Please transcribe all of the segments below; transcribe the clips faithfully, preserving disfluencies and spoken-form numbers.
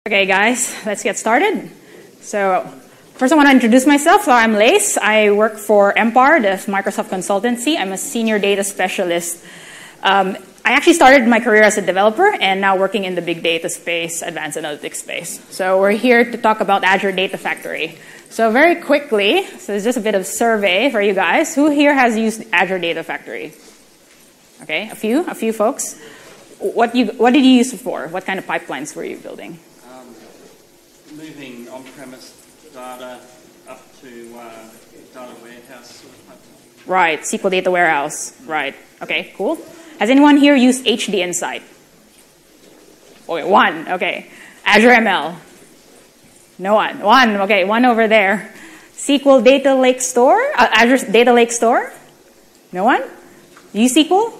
Okay, guys, let's get started. So, first I want to introduce myself. So, I'm Lace. I work for Empire, the Microsoft consultancy. I'm a senior data specialist. Um, I actually started my career as a developer and now working in the big data space, advanced analytics space. So, we're here to talk about Azure Data Factory. So, very quickly, so it's just a bit of survey for you guys. Who here has used Azure Data Factory? Okay, a few, a few folks. What you, what did you use it for? What kind of pipelines were you building? Moving on-premise data up to uh, data warehouse sort of pipeline. Right, S Q L Data Warehouse. Right. Okay, cool. Has anyone here used H D Insight? Okay, one. Okay. Azure M L. No one. One. Okay, one over there. S Q L Data Lake Store? Uh, Azure Data Lake Store? No one? Use S Q L?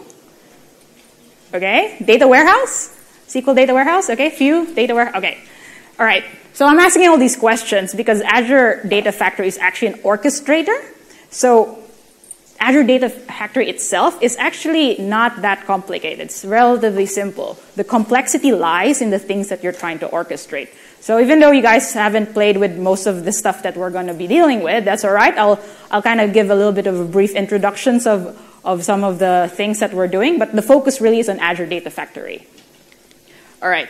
Okay. Data Warehouse? S Q L Data Warehouse? Okay, few. Data Warehouse. Okay. All right. So I'm asking all these questions because Azure Data Factory is actually an orchestrator. So Azure Data Factory itself is actually not that complicated. It's relatively simple. The complexity lies in the things that you're trying to orchestrate. So even though you guys haven't played with most of the stuff that we're going to be dealing with, that's all right. I'll, I'll kind of give a little bit of a brief introductions of, of some of the things that we're doing. But the focus really is on Azure Data Factory. All right.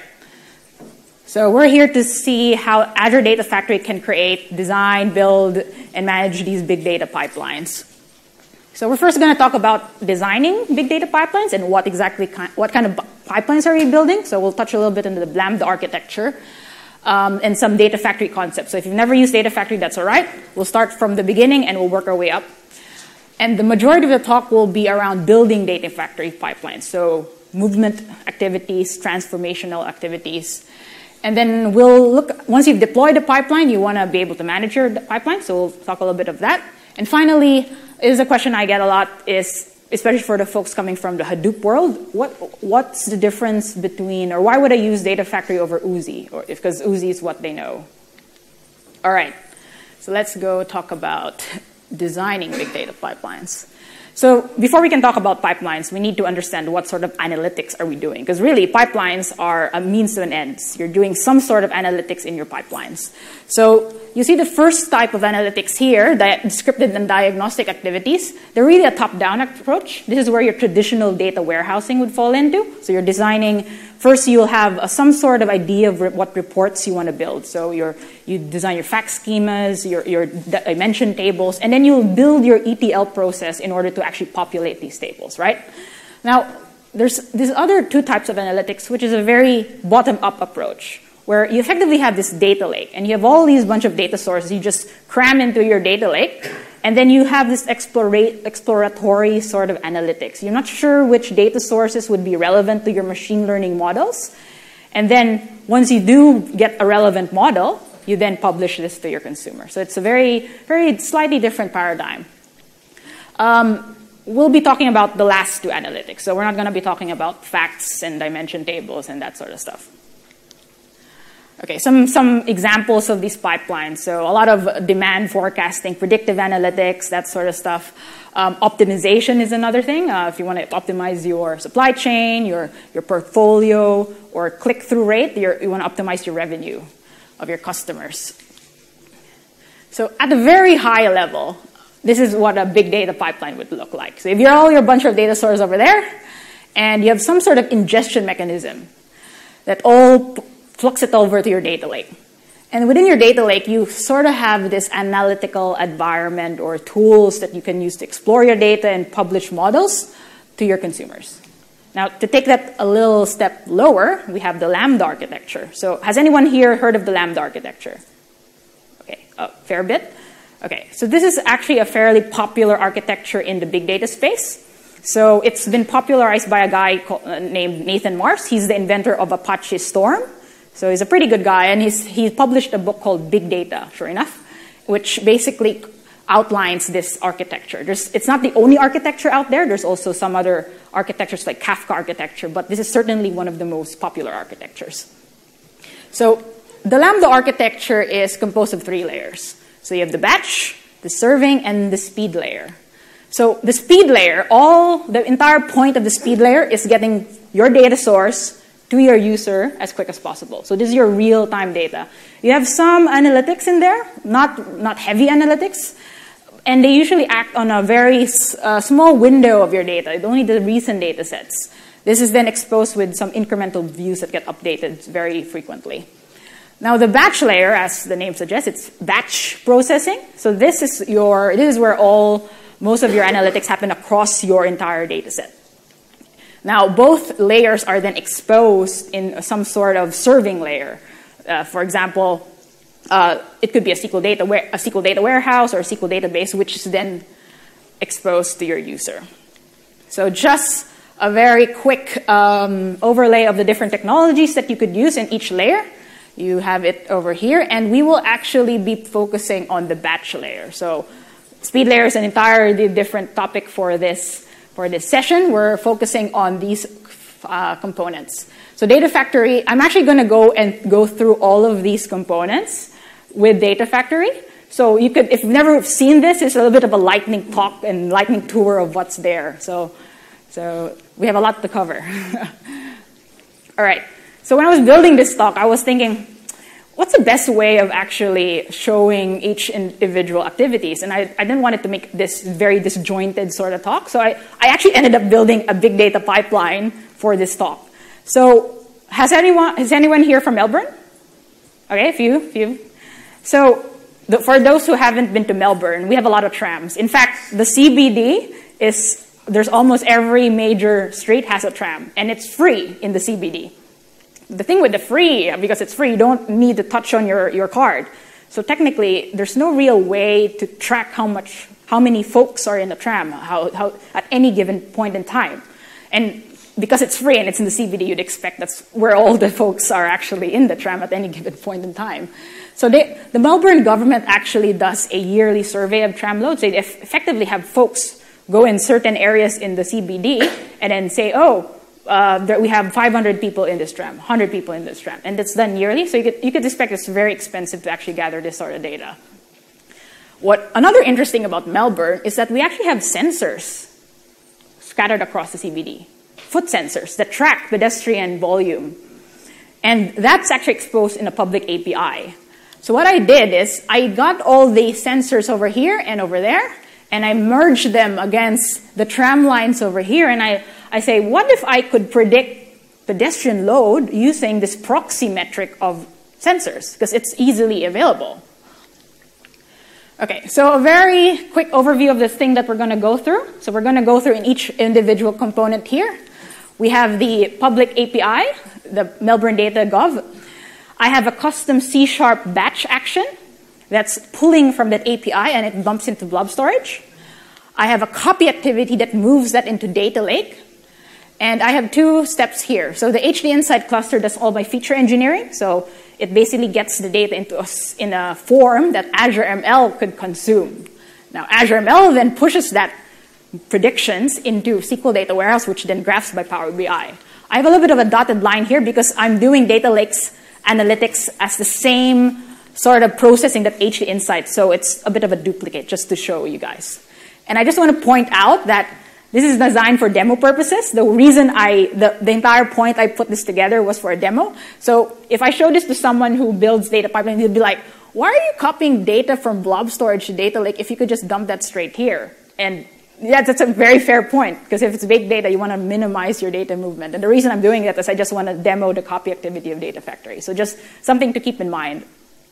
So we're here to see how Azure Data Factory can create, design, build, and manage these big data pipelines. So we're first going to talk about designing big data pipelines and what exactly kind, what kind of pipelines are we building. So we'll touch a little bit into the Lambda architecture um, and some Data Factory concepts. So if you've never used Data Factory, that's all right. We'll start from the beginning and we'll work our way up. And the majority of the talk will be around building Data Factory pipelines. So movement activities, transformational activities. And then we'll look, once you've deployed a pipeline, you want to be able to manage your pipeline. So we'll talk a little bit of that. And finally, is a question I get a lot is, especially for the folks coming from the Hadoop world, what what's the difference between, or why would I use Data Factory over Oozie? Or if, because Oozie is what they know. All right, so let's go talk about designing big data pipelines. So before we can talk about pipelines, we need to understand what sort of analytics are we doing. Because really, pipelines are a means to an end. You're doing some sort of analytics in your pipelines. So you see the first type of analytics here, the scripted and diagnostic activities. They're really a top-down approach. This is where your traditional data warehousing would fall into. So you're designing, first you'll have a, some sort of idea of re what reports you want to build. So you're, you design your fact schemas, your, your dimension tables, and then you'll build your E T L process in order to actually populate these tables, right? Now, there's these other two types of analytics, which is a very bottom-up approach, where you effectively have this data lake, and you have all these bunch of data sources you just cram into your data lake, and then you have this explora exploratory sort of analytics. You're not sure which data sources would be relevant to your machine learning models, and then once you do get a relevant model, you then publish this to your consumer. So it's a very, very slightly different paradigm. Um, we'll be talking about the last two analytics, so we're not going to be talking about facts and dimension tables and that sort of stuff. Okay, some, some examples of these pipelines. So a lot of demand forecasting, predictive analytics, that sort of stuff. Um, optimization is another thing. Uh, if you want to optimize your supply chain, your, your portfolio, or click-through rate, you want to optimize your revenue of your customers. So at a very high level, this is what a big data pipeline would look like. So if you're all your bunch of data sources over there, and you have some sort of ingestion mechanism that all flux it over to your data lake. And within your data lake, you sort of have this analytical environment or tools that you can use to explore your data and publish models to your consumers. Now, to take that a little step lower, we have the Lambda architecture. So has anyone here heard of the Lambda architecture? Okay, a fair bit. Okay, so this is actually a fairly popular architecture in the big data space. So it's been popularized by a guy called, uh, named Nathan Mars. He's the inventor of Apache Storm. So he's a pretty good guy, and he's, he published a book called Big Data, sure enough, which basically outlines this architecture. There's, it's not the only architecture out there. There's also some other architectures like Kafka architecture, but this is certainly one of the most popular architectures. So the Lambda architecture is composed of three layers. So you have the batch, the serving, and the speed layer. So the speed layer, all the entire point of the speed layer is getting your data source to your user as quick as possible. So this is your real-time data. You have some analytics in there, not, not heavy analytics, and they usually act on a very uh, small window of your data, only the recent data sets. This is then exposed with some incremental views that get updated very frequently. Now the batch layer, as the name suggests, it's batch processing. So this is your, this is where all, most of your analytics happen across your entire data set. Now both layers are then exposed in some sort of serving layer. Uh, for example, uh, it could be a S Q L data, a S Q L data warehouse or a S Q L database, which is then exposed to your user. So just a very quick um, overlay of the different technologies that you could use in each layer. You have it over here, and we will actually be focusing on the batch layer. So speed layer is an entirely different topic for this, for this session. We're focusing on these uh, components. So Data Factory, I'm actually going to go and go through all of these components with Data Factory. So you could, if you've never seen this, it's a little bit of a lightning talk and lightning tour of what's there. So, so we have a lot to cover. All right. So when I was building this talk, I was thinking, what's the best way of actually showing each individual activities? And I, I didn't want it to make this very disjointed sort of talk. So I, I actually ended up building a big data pipeline for this talk. So has anyone, has anyone here from Melbourne? Okay, a few, few. So the, for those who haven't been to Melbourne, we have a lot of trams. In fact, the C B D is, there's almost every major street has a tram, and it's free in the C B D. The thing with the free, because it's free, you don't need to touch on your, your card. So technically, there's no real way to track how much, how many folks are in the tram how, how, at any given point in time. And because it's free and it's in the C B D, you'd expect that's where all the folks are actually in the tram at any given point in time. So they, the Melbourne government actually does a yearly survey of tram loads. They effectively have folks go in certain areas in the C B D and then say, oh, Uh, that we have five hundred people in this tram, one hundred people in this tram, and it's done yearly. So you could, you could expect it's very expensive to actually gather this sort of data. What another interesting about Melbourne is that we actually have sensors scattered across the C B D, foot sensors that track pedestrian volume, and that's actually exposed in a public A P I. So what I did is I got all the sensors over here and over there, and I merged them against the tram lines over here, and I I say, what if I could predict pedestrian load using this proxy metric of sensors? Because it's easily available. Okay, so a very quick overview of the thing that we're going to go through. So we're going to go through in each individual component here. We have the public A P I, the Melbourne Data Gov. I have a custom C sharp batch action that's pulling from that A P I and it dumps into blob storage. I have a copy activity that moves that into Data Lake. And I have two steps here. So the H D Insight cluster does all my feature engineering. So it basically gets the data into a, in a form that Azure M L could consume. Now Azure M L then pushes that predictions into S Q L Data Warehouse, which then graphs by Power B I. I have a little bit of a dotted line here because I'm doing Data Lake's analytics as the same sort of processing that H D Insight. So it's a bit of a duplicate just to show you guys. And I just want to point out that this is designed for demo purposes. The reason I, the, the entire point I put this together was for a demo. So if I show this to someone who builds data pipelines, they'd be like, why are you copying data from blob storage to Data Lake if you could just dump that straight here? And yeah, that's a very fair point, because if it's big data, you want to minimize your data movement. And the reason I'm doing that is I just want to demo the copy activity of Data Factory. So just something to keep in mind.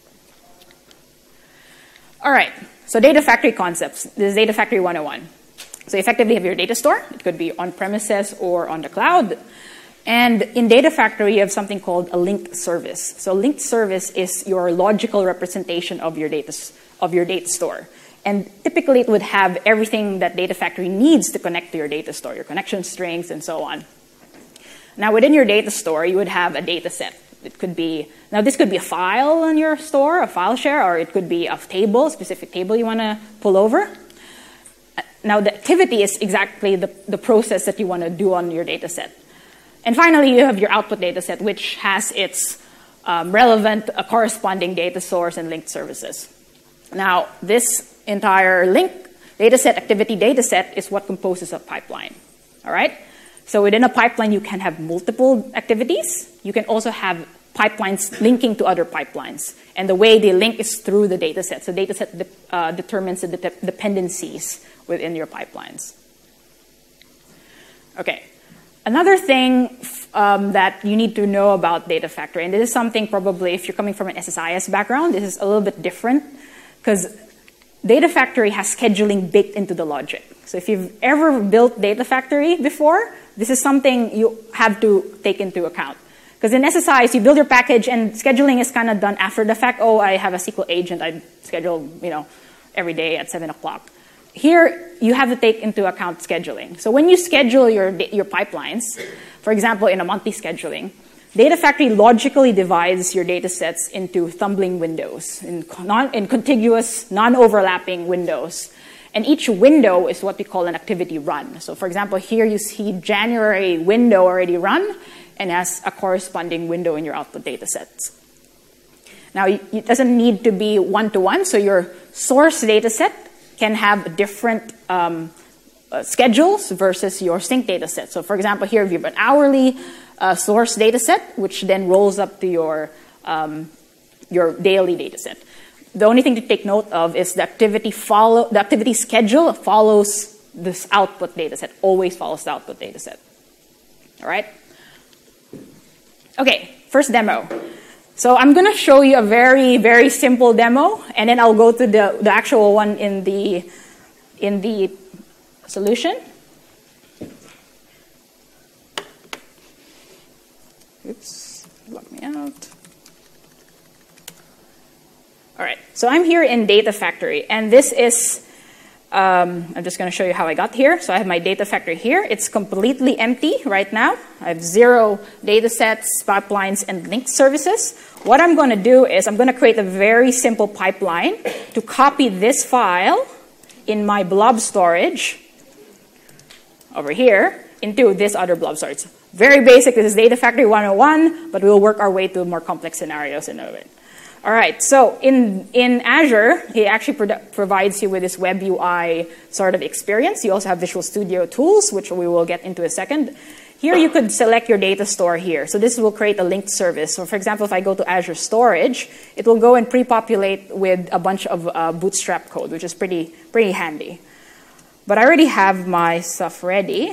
All right, so Data Factory concepts. This is Data Factory one oh one. So effectively, you have your data store. It could be on-premises or on the cloud. And in Data Factory, you have something called a linked service. So linked service is your logical representation of your data, of your data store. And typically, it would have everything that Data Factory needs to connect to your data store, your connection strings, and so on. Now, within your data store, you would have a data set. It could be, now this could be a file in your store, a file share, or it could be a table, a specific table you want to pull over. Now, the activity is exactly the, the process that you want to do on your data set. And finally, you have your output data set, which has its um, relevant uh, corresponding data source and linked services. Now, this entire link data set, activity data set, is what composes a pipeline. All right? So within a pipeline, you can have multiple activities. You can also have pipelines linking to other pipelines. And the way they link is through the data set. So data set de uh, determines the de dependencies within your pipelines. Okay. Another thing um, that you need to know about Data Factory, and this is something probably if you're coming from an S S I S background, this is a little bit different because Data Factory has scheduling baked into the logic. So if you've ever built Data Factory before, this is something you have to take into account. Because in S S I S, you build your package and scheduling is kind of done after the fact. Oh, I have a S Q L agent. I schedule, you know, every day at seven o'clock. Here, you have to take into account scheduling. So when you schedule your, your pipelines, for example, in a monthly scheduling, Data Factory logically divides your data sets into tumbling windows, in, non, in contiguous, non-overlapping windows. And each window is what we call an activity run. So for example, here you see January window already run and has a corresponding window in your output data sets. Now, it doesn't need to be one-to-one, so your source data set can have different um, uh, schedules versus your sync data set. So for example, here you have an hourly uh, source data set, which then rolls up to your, um, your daily data set. The only thing to take note of is the activity follow, the activity schedule follows this output data set, always follows the output data set. All right? Okay, first demo. So I'm going to show you a very, very simple demo, and then I'll go to the, the actual one in the, in the solution. Oops, lock me out. All right, so I'm here in Data Factory, and this is, um, I'm just going to show you how I got here. So I have my Data Factory here. It's completely empty right now. I have zero data sets, pipelines, and linked services. What I'm going to do is I'm going to create a very simple pipeline to copy this file in my blob storage over here into this other blob storage. Very basic. This is Data Factory one oh one, but we'll work our way to more complex scenarios in a bit. All right, so in, in Azure, it actually pro provides you with this web U I sort of experience. You also have Visual Studio tools, which we will get into in a second. Here you could select your data store here. So this will create a linked service. So for example, if I go to Azure Storage, it will go and pre-populate with a bunch of uh, Bootstrap code, which is pretty, pretty handy. But I already have my stuff ready.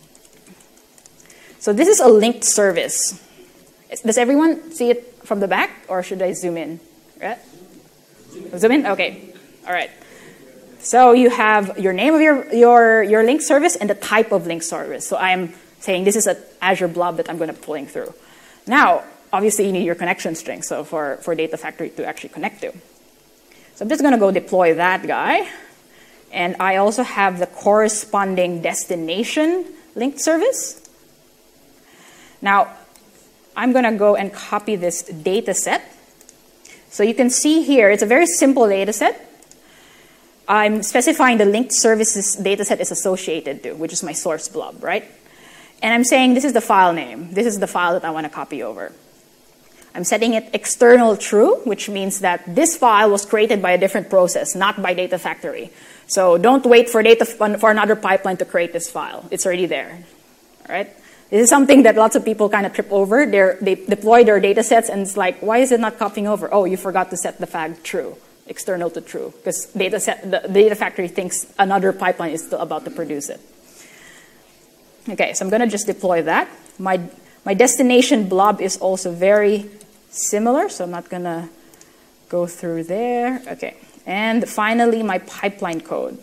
So this is a linked service. Does everyone see it from the back, or should I zoom in? Right? Zoom in? Okay. All right. So you have your name of your, your, your link service and the type of link service. So I'm saying this is an Azure blob that I'm going to be pulling through. Now, obviously, you need your connection string so for, for Data Factory to actually connect to. So I'm just going to go deploy that guy. And I also have the corresponding destination linked service. Now, I'm going to go and copy this data set. So you can see here, it's a very simple data set. I'm specifying the linked services data set is associated to, which is my source blob, right? And I'm saying this is the file name. This is the file that I want to copy over. I'm setting it external true, which means that this file was created by a different process, not by Data Factory. So don't wait for, data, for another pipeline to create this file. It's already there, all right? This is something that lots of people kind of trip over. They're, they deploy their data sets, and it's like, why is it not copying over? Oh, you forgot to set the flag true, external to true, because data set, the Data Factory thinks another pipeline is still about to produce it. Okay, so I'm going to just deploy that. My, my destination blob is also very similar, so I'm not going to go through there. Okay, and finally, my pipeline code.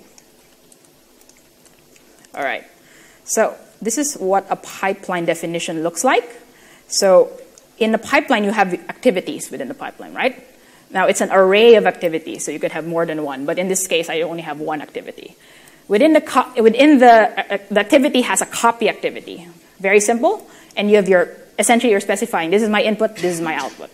All right, so this is what a pipeline definition looks like. So in the pipeline, you have activities within the pipeline, right? Now, it's an array of activities, so you could have more than one. But in this case, I only have one activity. Within the, within the, uh, the activity has a copy activity. Very simple. And you have your, essentially, you're specifying, this is my input, this is my output.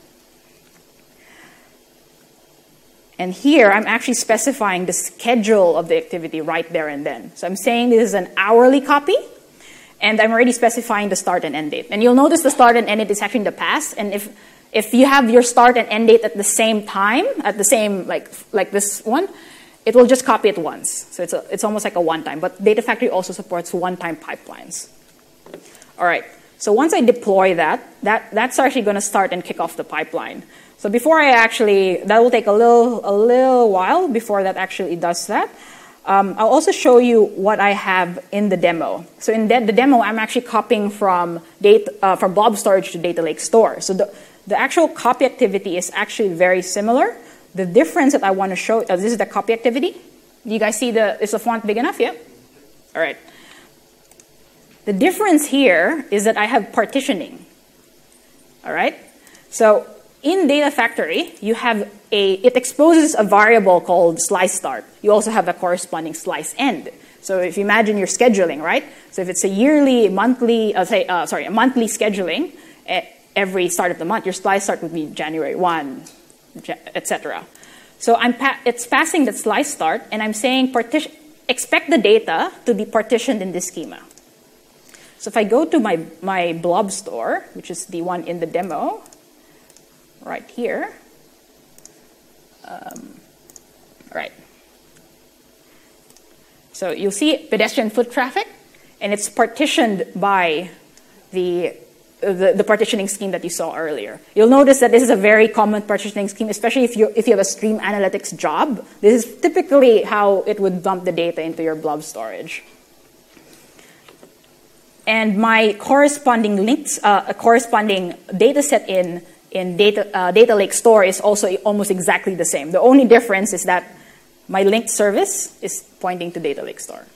And here, I'm actually specifying the schedule of the activity right there and then. So I'm saying this is an hourly copy. And I'm already specifying the start and end date. And you'll notice the start and end date is actually in the past. And if, if you have your start and end date at the same time, at the same, like, like this one, it will just copy it once. So it's, a, it's almost like a one-time. But Data Factory also supports one-time pipelines. All right. So once I deploy that, that that's actually going to start and kick off the pipeline. So before I actually, that will take a little, a little while before that actually does that. Um, I'll also show you what I have in the demo. So in the, the demo, I'm actually copying from, data, uh, from blob storage to data lake store. So the, the actual copy activity is actually very similar. The difference that I want to show, uh, this is the copy activity. Do you guys see the, is the font big enough? Yeah? All right. The difference here is that I have partitioning. All right? So in Data Factory, you have a, it exposes a variable called slice start. You also have a corresponding slice end. So if you imagine your scheduling, right? So if it's a yearly, monthly, uh, say, uh, sorry, a monthly scheduling, uh, every start of the month, your slice start would be January first, et cetera. So I'm pa it's passing that slice start, and I'm saying partition, expect the data to be partitioned in this schema. So if I go to my, my blob store, which is the one in the demo, right here. Um, right. So you'll see pedestrian foot traffic, and it's partitioned by the, the, the partitioning scheme that you saw earlier. You'll notice that this is a very common partitioning scheme, especially if you, if you have a stream analytics job. This is typically how it would dump the data into your blob storage. And my corresponding links, uh, a corresponding data set in in data, uh, data lake store is also almost exactly the same. The only difference is that my linked service is pointing to data lake store.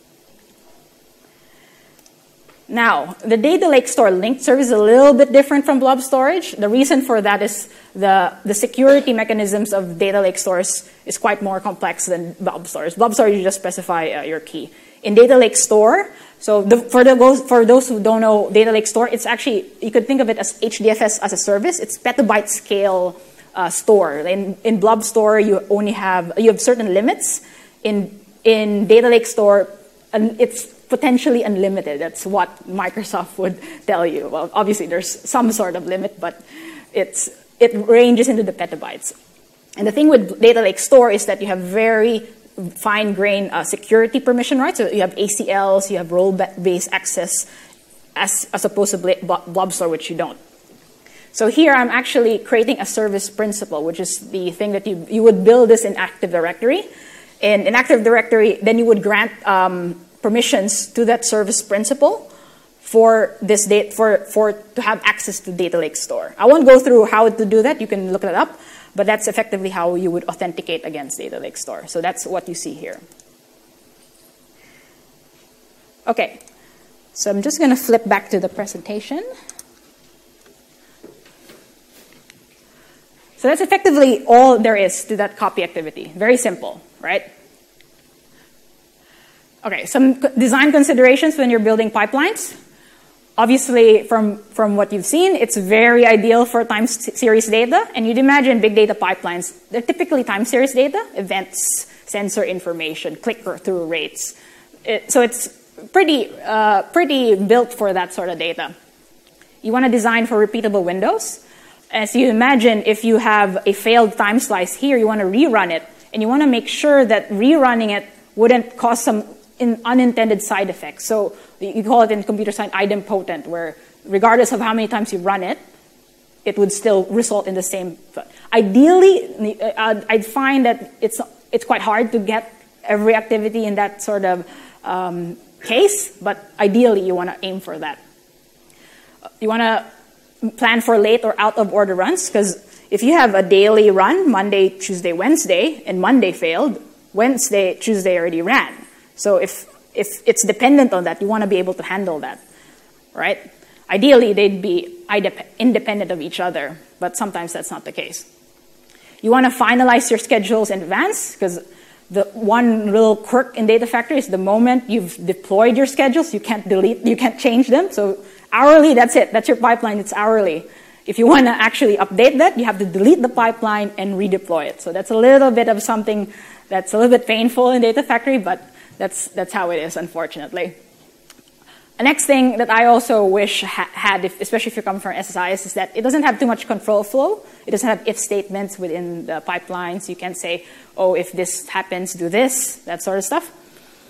Now, the data lake store linked service is a little bit different from blob storage. The reason for that is the, the security mechanisms of data lake stores is quite more complex than blob storage. Blob storage, you just specify uh, your key. In data lake store, so the, for, the, for those who don't know data lake store, it's actually, you could think of it as H D F S as a service. It's petabyte scale uh, store. In, in blob store, you only have, you have certain limits. In, in data lake store, it's potentially unlimited. That's what Microsoft would tell you. Well, obviously there's some sort of limit, but it's, it ranges into the petabytes. And the thing with data lake store is that you have very fine-grained uh, security permission rights. So you have A C Ls, you have role-based access, as, as opposed to blob store, which you don't. So here I'm actually creating a service principal, which is the thing that you, you would build this in Active Directory. And in Active Directory, then you would grant um, permissions to that service principal for this date, for, for to have access to data lake store. I won't go through how to do that. You can look it up. But that's effectively how you would authenticate against data lake store. So that's what you see here. Okay, so I'm just going to flip back to the presentation. So that's effectively all there is to that copy activity. Very simple, right? Okay, some design considerations when you're building pipelines. Obviously, from, from what you've seen, it's very ideal for time series data. And you'd imagine big data pipelines, they're typically time series data, events, sensor information, click-through rates. It, so it's pretty, uh, pretty built for that sort of data. You want to design for repeatable windows. As you imagine, if you have a failed time slice here, you want to rerun it. And you want to make sure that rerunning it wouldn't cause some in unintended side effects. So you call it in computer science idempotent, where regardless of how many times you run it, it would still result in the same. Ideally, I'd find that it's, it's quite hard to get every activity in that sort of um, case, but ideally you want to aim for that. You want to plan for late or out of order runs, because if you have a daily run, Monday, Tuesday, Wednesday, and Monday failed, Wednesday, Tuesday already ran. So if, if it's dependent on that, you want to be able to handle that, right? Ideally, they'd be independent of each other, but sometimes that's not the case. You want to finalize your schedules in advance, because the one little quirk in Data Factory is the moment you've deployed your schedules, you can't delete, you can't change them. So hourly, that's it. That's your pipeline. It's hourly. If you want to actually update that, you have to delete the pipeline and redeploy it. So that's a little bit of something that's a little bit painful in Data Factory, but That's, that's how it is, unfortunately. The next thing that I also wish ha had, if, especially if you come from S S I S, is that it doesn't have too much control flow. It doesn't have if statements within the pipelines. You can't say, oh, if this happens, do this, that sort of stuff.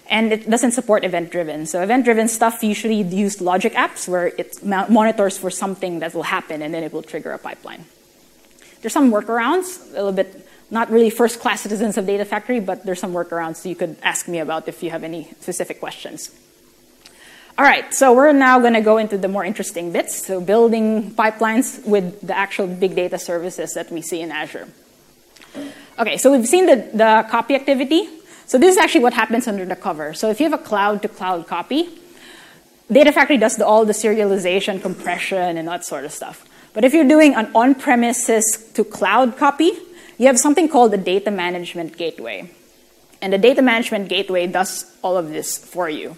And it doesn't support event-driven. So event-driven stuff usually use logic apps where it monitors for something that will happen and then it will trigger a pipeline. There's some workarounds, a little bit, not really first-class citizens of Data Factory, but there's some workarounds you could ask me about if you have any specific questions. All right, so we're now going to go into the more interesting bits, so building pipelines with the actual big data services that we see in Azure. Okay, so we've seen the, the copy activity. So this is actually what happens under the cover. So if you have a cloud-to-cloud copy, Data Factory does the, all the serialization, compression, and that sort of stuff. But if you're doing an on-premises to cloud copy, you have something called the Data Management Gateway. And the Data Management Gateway does all of this for you.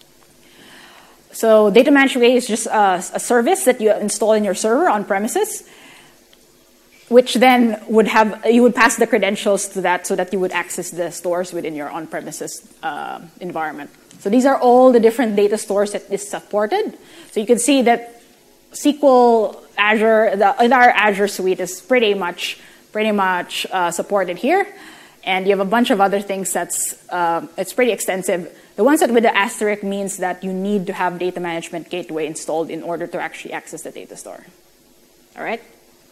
So Data Management Gateway is just a, a service that you install in your server on premises, which then would have, you would pass the credentials to that so that you would access the stores within your on-premises uh, environment. So these are all the different data stores that is supported. So you can see that S Q L, Azure, the entire Azure suite is pretty much, pretty much uh, supported here. And you have a bunch of other things that's, uh, it's pretty extensive. The ones that with the asterisk means that you need to have Data Management Gateway installed in order to actually access the data store. All right?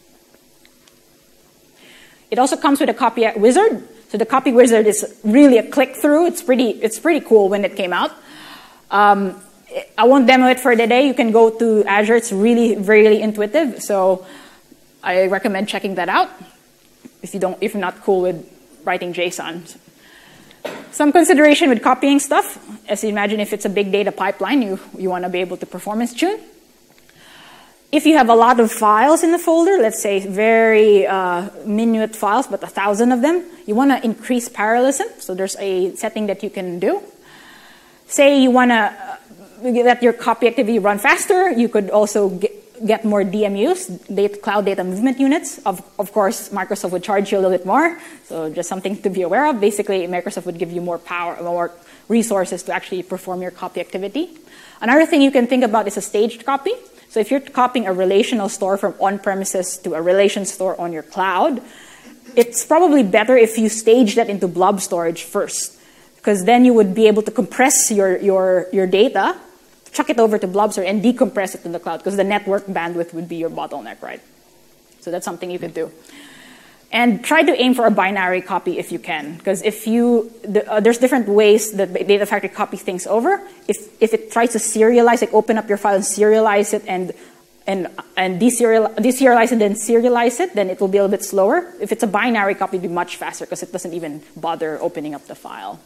It also comes with a copy wizard. So the copy wizard is really a click-through. It's pretty, it's pretty cool when it came out. Um, I won't demo it for today. You can go to Azure. It's really, really intuitive. So I recommend checking that out if you don't, if you're not cool with writing JSON. Some consideration with copying stuff. As you imagine, if it's a big data pipeline, you, you want to be able to performance tune. If you have a lot of files in the folder, let's say very uh, minute files, but a thousand of them, you want to increase parallelism. So there's a setting that you can do. Say you want to uh, let your copy activity run faster, you could also get, get more D M Us, data, Cloud Data Movement Units. Of, of course, Microsoft would charge you a little bit more, so just something to be aware of. Basically, Microsoft would give you more power, more resources to actually perform your copy activity. Another thing you can think about is a staged copy. So if you're copying a relational store from on-premises to a relation store on your cloud, it's probably better if you stage that into blob storage first, because then you would be able to compress your, your, your data, chuck it over to blob storage, and decompress it to the cloud, because the network bandwidth would be your bottleneck, right? So that's something you could do. And try to aim for a binary copy if you can, because if you, the, uh, there's different ways that Data Factory copies things over. If, if it tries to serialize, like open up your file and serialize it and, and, and deserial, deserialize it and serialize it, then it will be a little bit slower. If it's a binary copy, it'll be much faster because it doesn't even bother opening up the file.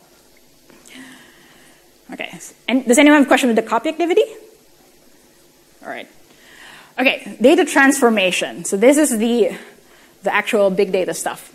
Okay, and does anyone have a question with the copy activity? All right. Okay, data transformation. So this is the, the actual big data stuff.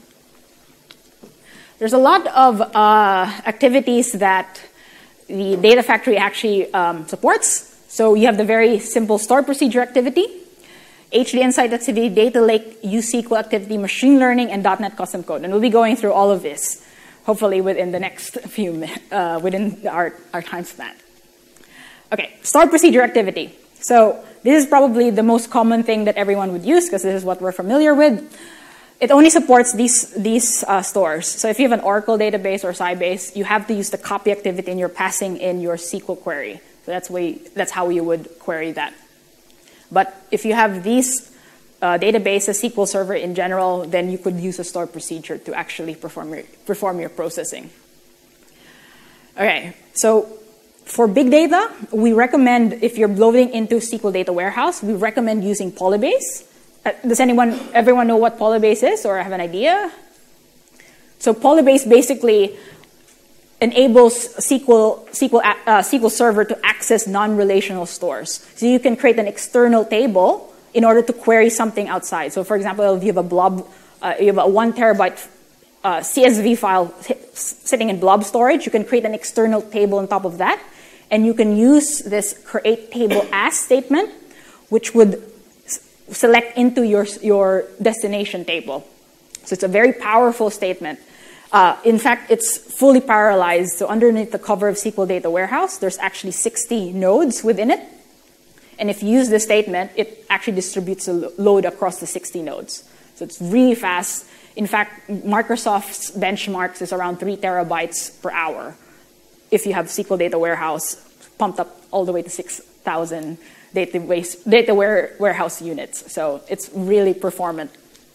There's a lot of uh, activities that the Data Factory actually um, supports. So you have the very simple store procedure activity, H D Insight activity, data lake, use S Q L activity, machine learning, and dot NET custom code. And we'll be going through all of this, hopefully within the next few minutes, uh, within our, our time span. Okay, store procedure activity. So this is probably the most common thing that everyone would use because this is what we're familiar with. It only supports these, these uh, stores. So if you have an Oracle database or Sybase, you have to use the copy activity and you're passing in your S Q L query. So that's, way, that's how you would query that. But if you have these uh, databases, S Q L Server in general, then you could use a store procedure to actually perform your, perform your processing. Okay, so for big data, we recommend, if you're loading into S Q L Data Warehouse, we recommend using Polybase. Uh, does anyone, everyone know what Polybase is or have an idea? So Polybase basically enables S Q L, S Q L, uh, S Q L Server to access non-relational stores. So you can create an external table in order to query something outside. So for example, if you have a blob, uh, you have a one terabyte uh, C S V file sitting in blob storage, you can create an external table on top of that. And you can use this create table as statement, which would select into your, your destination table. So it's a very powerful statement. Uh, in fact, it's fully parallelized. So underneath the cover of S Q L Data Warehouse, there's actually sixty nodes within it. And if you use this statement, it actually distributes a load across the sixty nodes. So it's really fast. In fact, Microsoft's benchmarks is around three terabytes per hour. if you have S Q L Data Warehouse pumped up all the way to six thousand database, data ware, warehouse units. So it's really performant.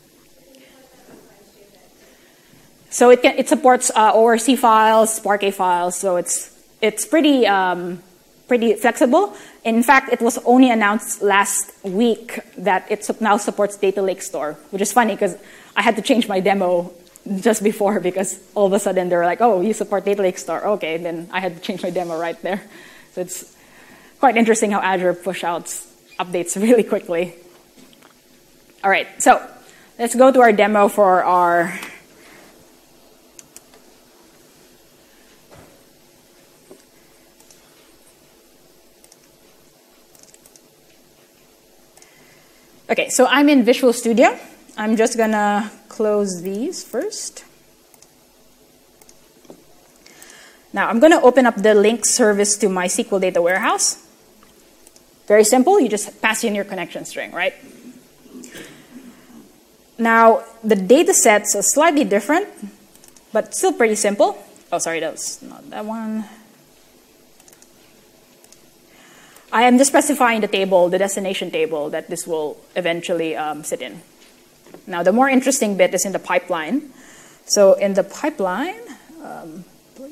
So it, can, it supports uh, O R C files, Spark A files, so it's, it's pretty, um, pretty flexible. In fact, it was only announced last week that it now supports Data Lake Store, which is funny because I had to change my demo just before because all of a sudden they were like, oh, you support Data Lake Store. Okay, then I had to change my demo right there. So it's quite interesting how Azure push out updates really quickly. All right, so let's go to our demo for our Okay, so I'm in Visual Studio. I'm just gonna close these first. Now I'm gonna open up the link service to my S Q L Data Warehouse. Very simple, you just pass in your connection string, right? Now the data sets are slightly different, but still pretty simple. Oh, sorry, that was not that one. I am just specifying the table, the destination table that this will eventually um, sit in. Now, the more interesting bit is in the pipeline. So in the pipeline, um,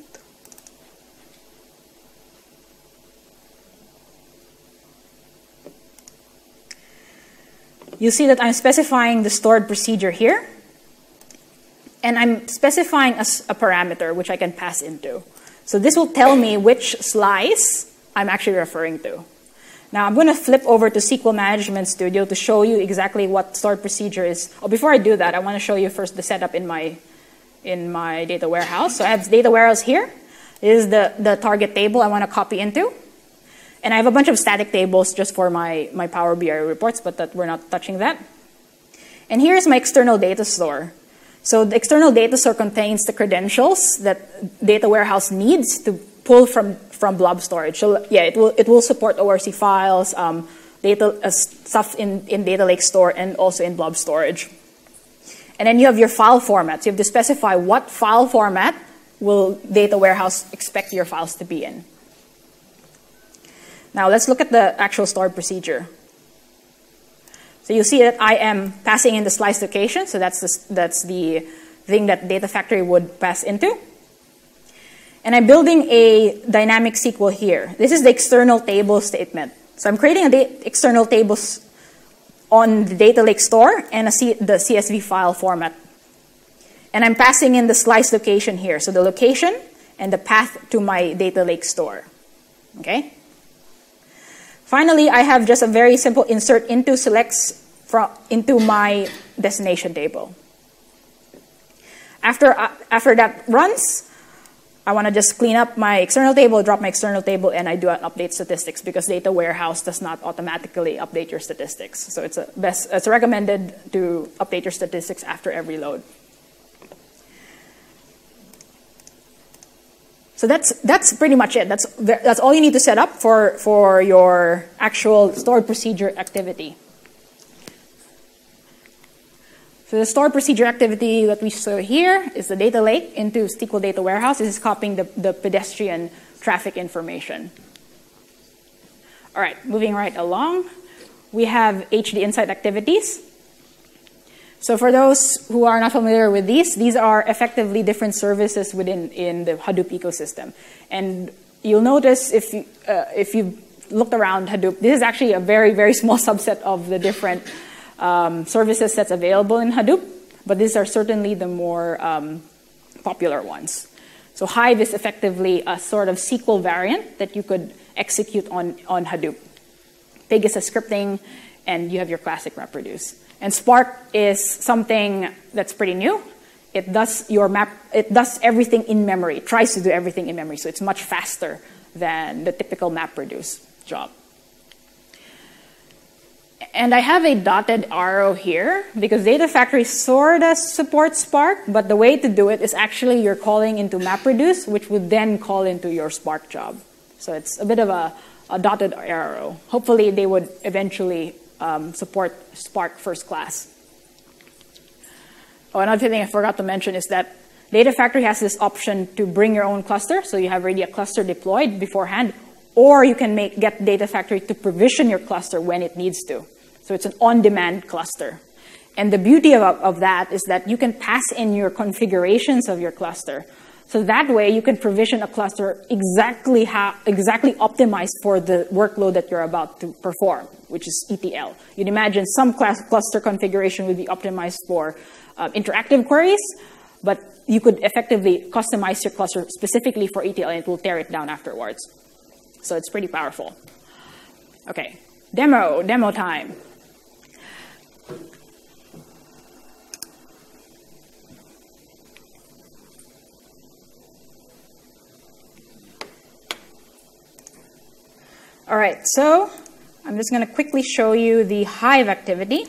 you see that I'm specifying the stored procedure here. And I'm specifying a, a parameter which I can pass into. So this will tell me which slice I'm actually referring to. Now I'm going to flip over to S Q L Management Studio to show you exactly what stored procedure is. Oh, before I do that, I want to show you first the setup in my, in my data warehouse. So I have data warehouse here. This is the, the target table I want to copy into. And I have a bunch of static tables just for my, my Power B I reports, but that we're not touching that. And here's my external data store. So the external data store contains the credentials that data warehouse needs to pull from, from blob storage. So yeah, it will, it will support O R C files, um, data uh, stuff in, in Data Lake Store, and also in blob storage. And then you have your file formats. You have to specify what file format will data warehouse expect your files to be in. Now let's look at the actual stored procedure. So you see that I am passing in the slice location. So that's the, that's the thing that Data Factory would pass into. And I'm building a dynamic S Q L here. This is the external table statement. So I'm creating a external tables on the Data Lake Store and a C the C S V file format. And I'm passing in the slice location here. So the location and the path to my Data Lake Store. Okay? Finally, I have just a very simple insert into selects from into my destination table. After, uh, after that runs, I want to just clean up my external table, drop my external table, and I do an update statistics because Data Warehouse does not automatically update your statistics. So it's, a best, it's recommended to update your statistics after every load. So that's, that's pretty much it. That's, that's all you need to set up for, for your actual stored procedure activity. So the stored procedure activity that we saw here is the data lake into S Q L Data Warehouse. This is copying the, the pedestrian traffic information. All right, moving right along. We have H D Insight activities. So for those who are not familiar with these, these are effectively different services within in the Hadoop ecosystem. And you'll notice if you, uh, if you've looked around Hadoop, this is actually a very, very small subset of the different um, services that's available in Hadoop, but these are certainly the more um, popular ones. So Hive is effectively a sort of S Q L variant that you could execute on, on Hadoop. Pig is a scripting, and you have your classic MapReduce. And Spark is something that's pretty new. It does your map. It does everything in memory. It tries to do everything in memory, so it's much faster than the typical MapReduce job. And I have a dotted arrow here because Data Factory sort of supports Spark, but the way to do it is actually you're calling into MapReduce, which would then call into your Spark job. So it's a bit of a, a dotted arrow. Hopefully, they would eventually Um, support Spark first class. Oh, another thing I forgot to mention is that Data Factory has this option to bring your own cluster, so you have already a cluster deployed beforehand, or you can make, get Data Factory to provision your cluster when it needs to. So it's an on-demand cluster. And the beauty of, of that is that you can pass in your configurations of your cluster. So that way you can provision a cluster exactly how, exactly optimized for the workload that you're about to perform, which is E T L. You'd imagine some class cluster configuration would be optimized for uh, interactive queries, but you could effectively customize your cluster specifically for E T L and it will tear it down afterwards. So it's pretty powerful. Okay, demo, demo time. All right, so I'm just going to quickly show you the Hive activity.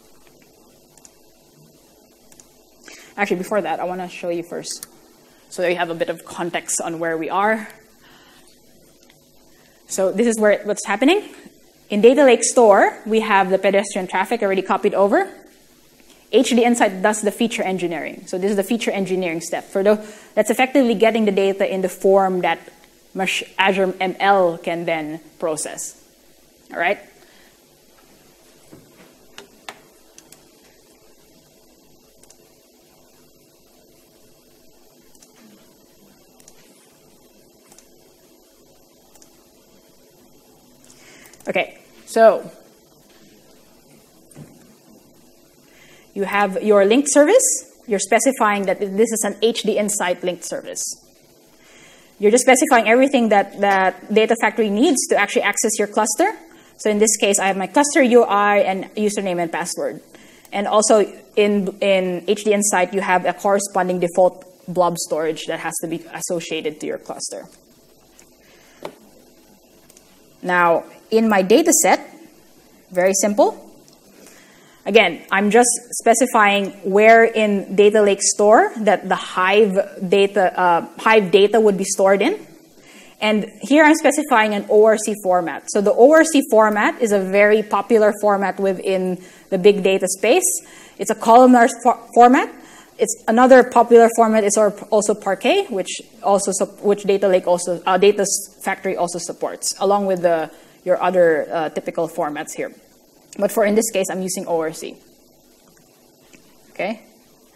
Actually, before that, I want to show you first, so that you have a bit of context on where we are. So this is where it, what's happening. In Data Lake Store, we have the pedestrian traffic already copied over. H D Insight does the feature engineering. So this is the feature engineering step. For the, that's effectively getting the data in the form that Azure M L can then process. All right? Okay, so you have your link service. You're specifying that this is an H D Insight linked service. You're just specifying everything that, that Data Factory needs to actually access your cluster. So in this case, I have my cluster U I and username and password. And also in, in H D Insight, you have a corresponding default blob storage that has to be associated to your cluster. Now, in my data set, very simple. Again, I'm just specifying where in Data Lake Store that the Hive data, uh, Hive data would be stored in. And here I'm specifying an O R C format. So the O R C format is a very popular format within the big data space. It's a columnar for format. It's another popular format is also Parquet, which also which Data Lake also uh, Data Factory also supports, along with the your other uh, typical formats here. But for in this case, I'm using O R C. Okay.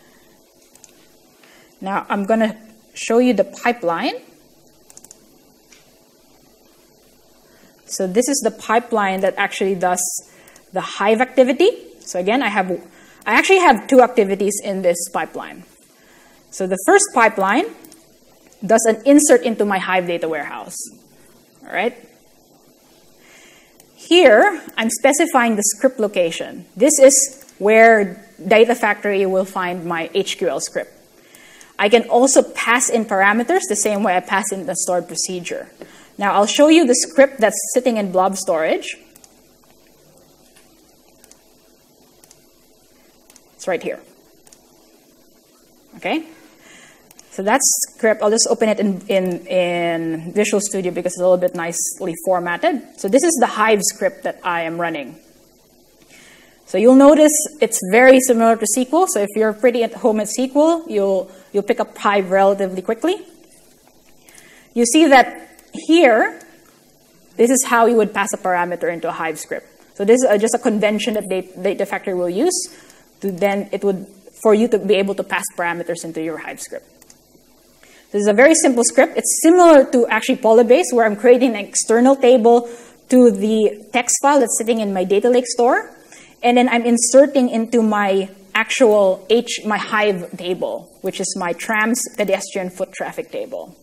Now I'm going to show you the pipeline. So this is the pipeline that actually does the Hive activity. So again, I have, I actually have two activities in this pipeline. So the first pipeline does an insert into my Hive data warehouse. All right. Here, I'm specifying the script location. This is where Data Factory will find my H Q L script. I can also pass in parameters the same way I pass in the stored procedure. Now, I'll show you the script that's sitting in blob storage. It's right here. Okay? So that script, I'll just open it in, in, in Visual Studio because it's a little bit nicely formatted. So this is the Hive script that I am running. So you'll notice it's very similar to S Q L. So if you're pretty at home at S Q L, you'll, you'll pick up Hive relatively quickly. You see that here, this is how you would pass a parameter into a Hive script. So this is a, just a convention that Data Factory will use to then it would for you to be able to pass parameters into your Hive script. This is a very simple script. It's similar to actually Polybase, where I'm creating an external table to the text file that's sitting in my Data Lake Store, and then I'm inserting into my actual H my Hive table, which is my trams pedestrian foot traffic table.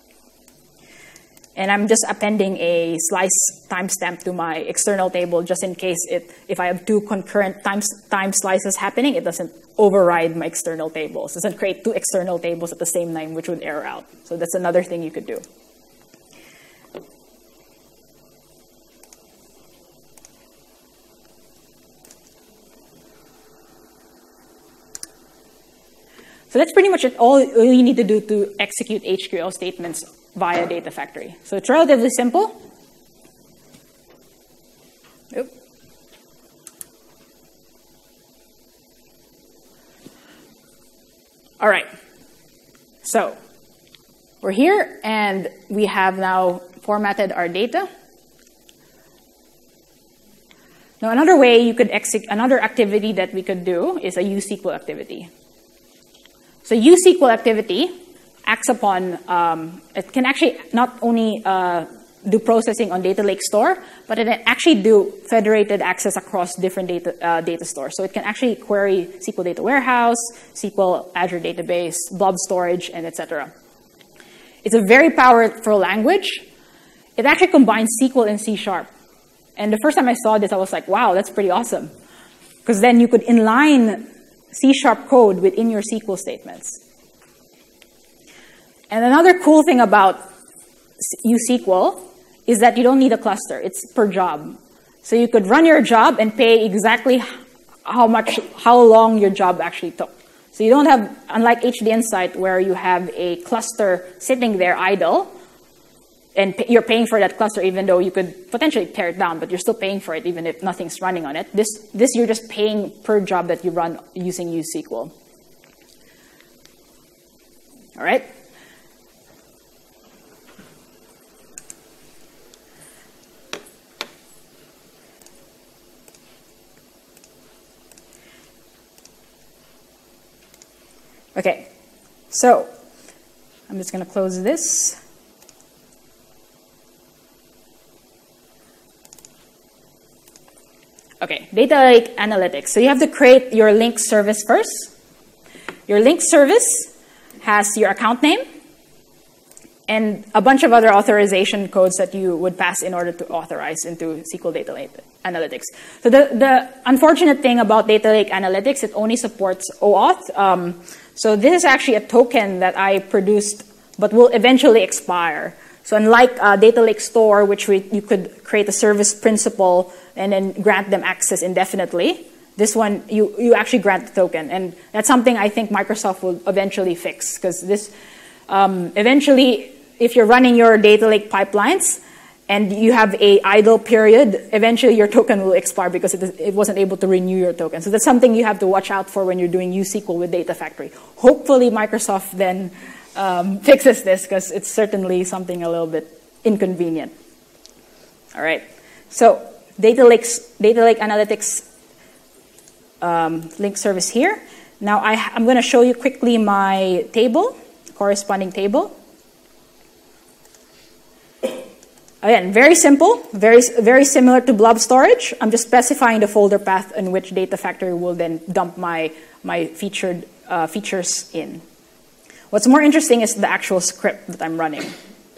And I'm just appending a slice timestamp to my external table just in case it, if I have two concurrent time, time slices happening, it doesn't override my external tables. It doesn't create two external tables at the same time, which would error out. So that's another thing you could do. So that's pretty much it. All, all you need to do to execute H Q L statements via Data Factory. So it's relatively simple. Oop. All right. So we're here, and we have now formatted our data. Now, another way you could execute, another activity that we could do is a use S Q L activity. So use S Q L activity acts upon, um, it can actually not only uh, do processing on Data Lake Store, but it can actually do federated access across different data, uh, data stores. So it can actually query S Q L Data Warehouse, S Q L Azure Database, blob storage, and et cetera. It's a very powerful language. It actually combines S Q L and C Sharp. And the first time I saw this, I was like, wow, that's pretty awesome. Because then you could inline C Sharp code within your S Q L statements. And another cool thing about use S Q L is that you don't need a cluster. It's per job. So you could run your job and pay exactly how much, how long your job actually took. So you don't have, unlike H D Insight, where you have a cluster sitting there idle, and you're paying for that cluster even though you could potentially tear it down, but you're still paying for it even if nothing's running on it. This, this you're just paying per job that you run using use S Q L. All right? Okay, so I'm just going to close this. Okay, data lake analytics. So you have to create your link service first. Your link service has your account name and a bunch of other authorization codes that you would pass in order to authorize into S Q L Data Lake Analytics. So the, the unfortunate thing about Data Lake Analytics, it only supports OAuth. Um, so this is actually a token that I produced, but will eventually expire. So unlike uh, Data Lake Store, which we, you could create a service principal and then grant them access indefinitely, this one, you, you actually grant the token. And that's something I think Microsoft will eventually fix, because this, um, eventually, if you're running your data lake pipelines and you have a idle period, eventually your token will expire because it, it wasn't able to renew your token. So that's something you have to watch out for when you're doing use S Q L with Data Factory. Hopefully Microsoft then um, fixes this, because it's certainly something a little bit inconvenient. All right, so Data Lake's, Data Lake Analytics um, link service here. Now I, I'm going to show you quickly my table, corresponding table. Again, very simple, very, very similar to blob storage. I'm just specifying the folder path in which Data Factory will then dump my, my featured uh, features in. What's more interesting is the actual script that I'm running.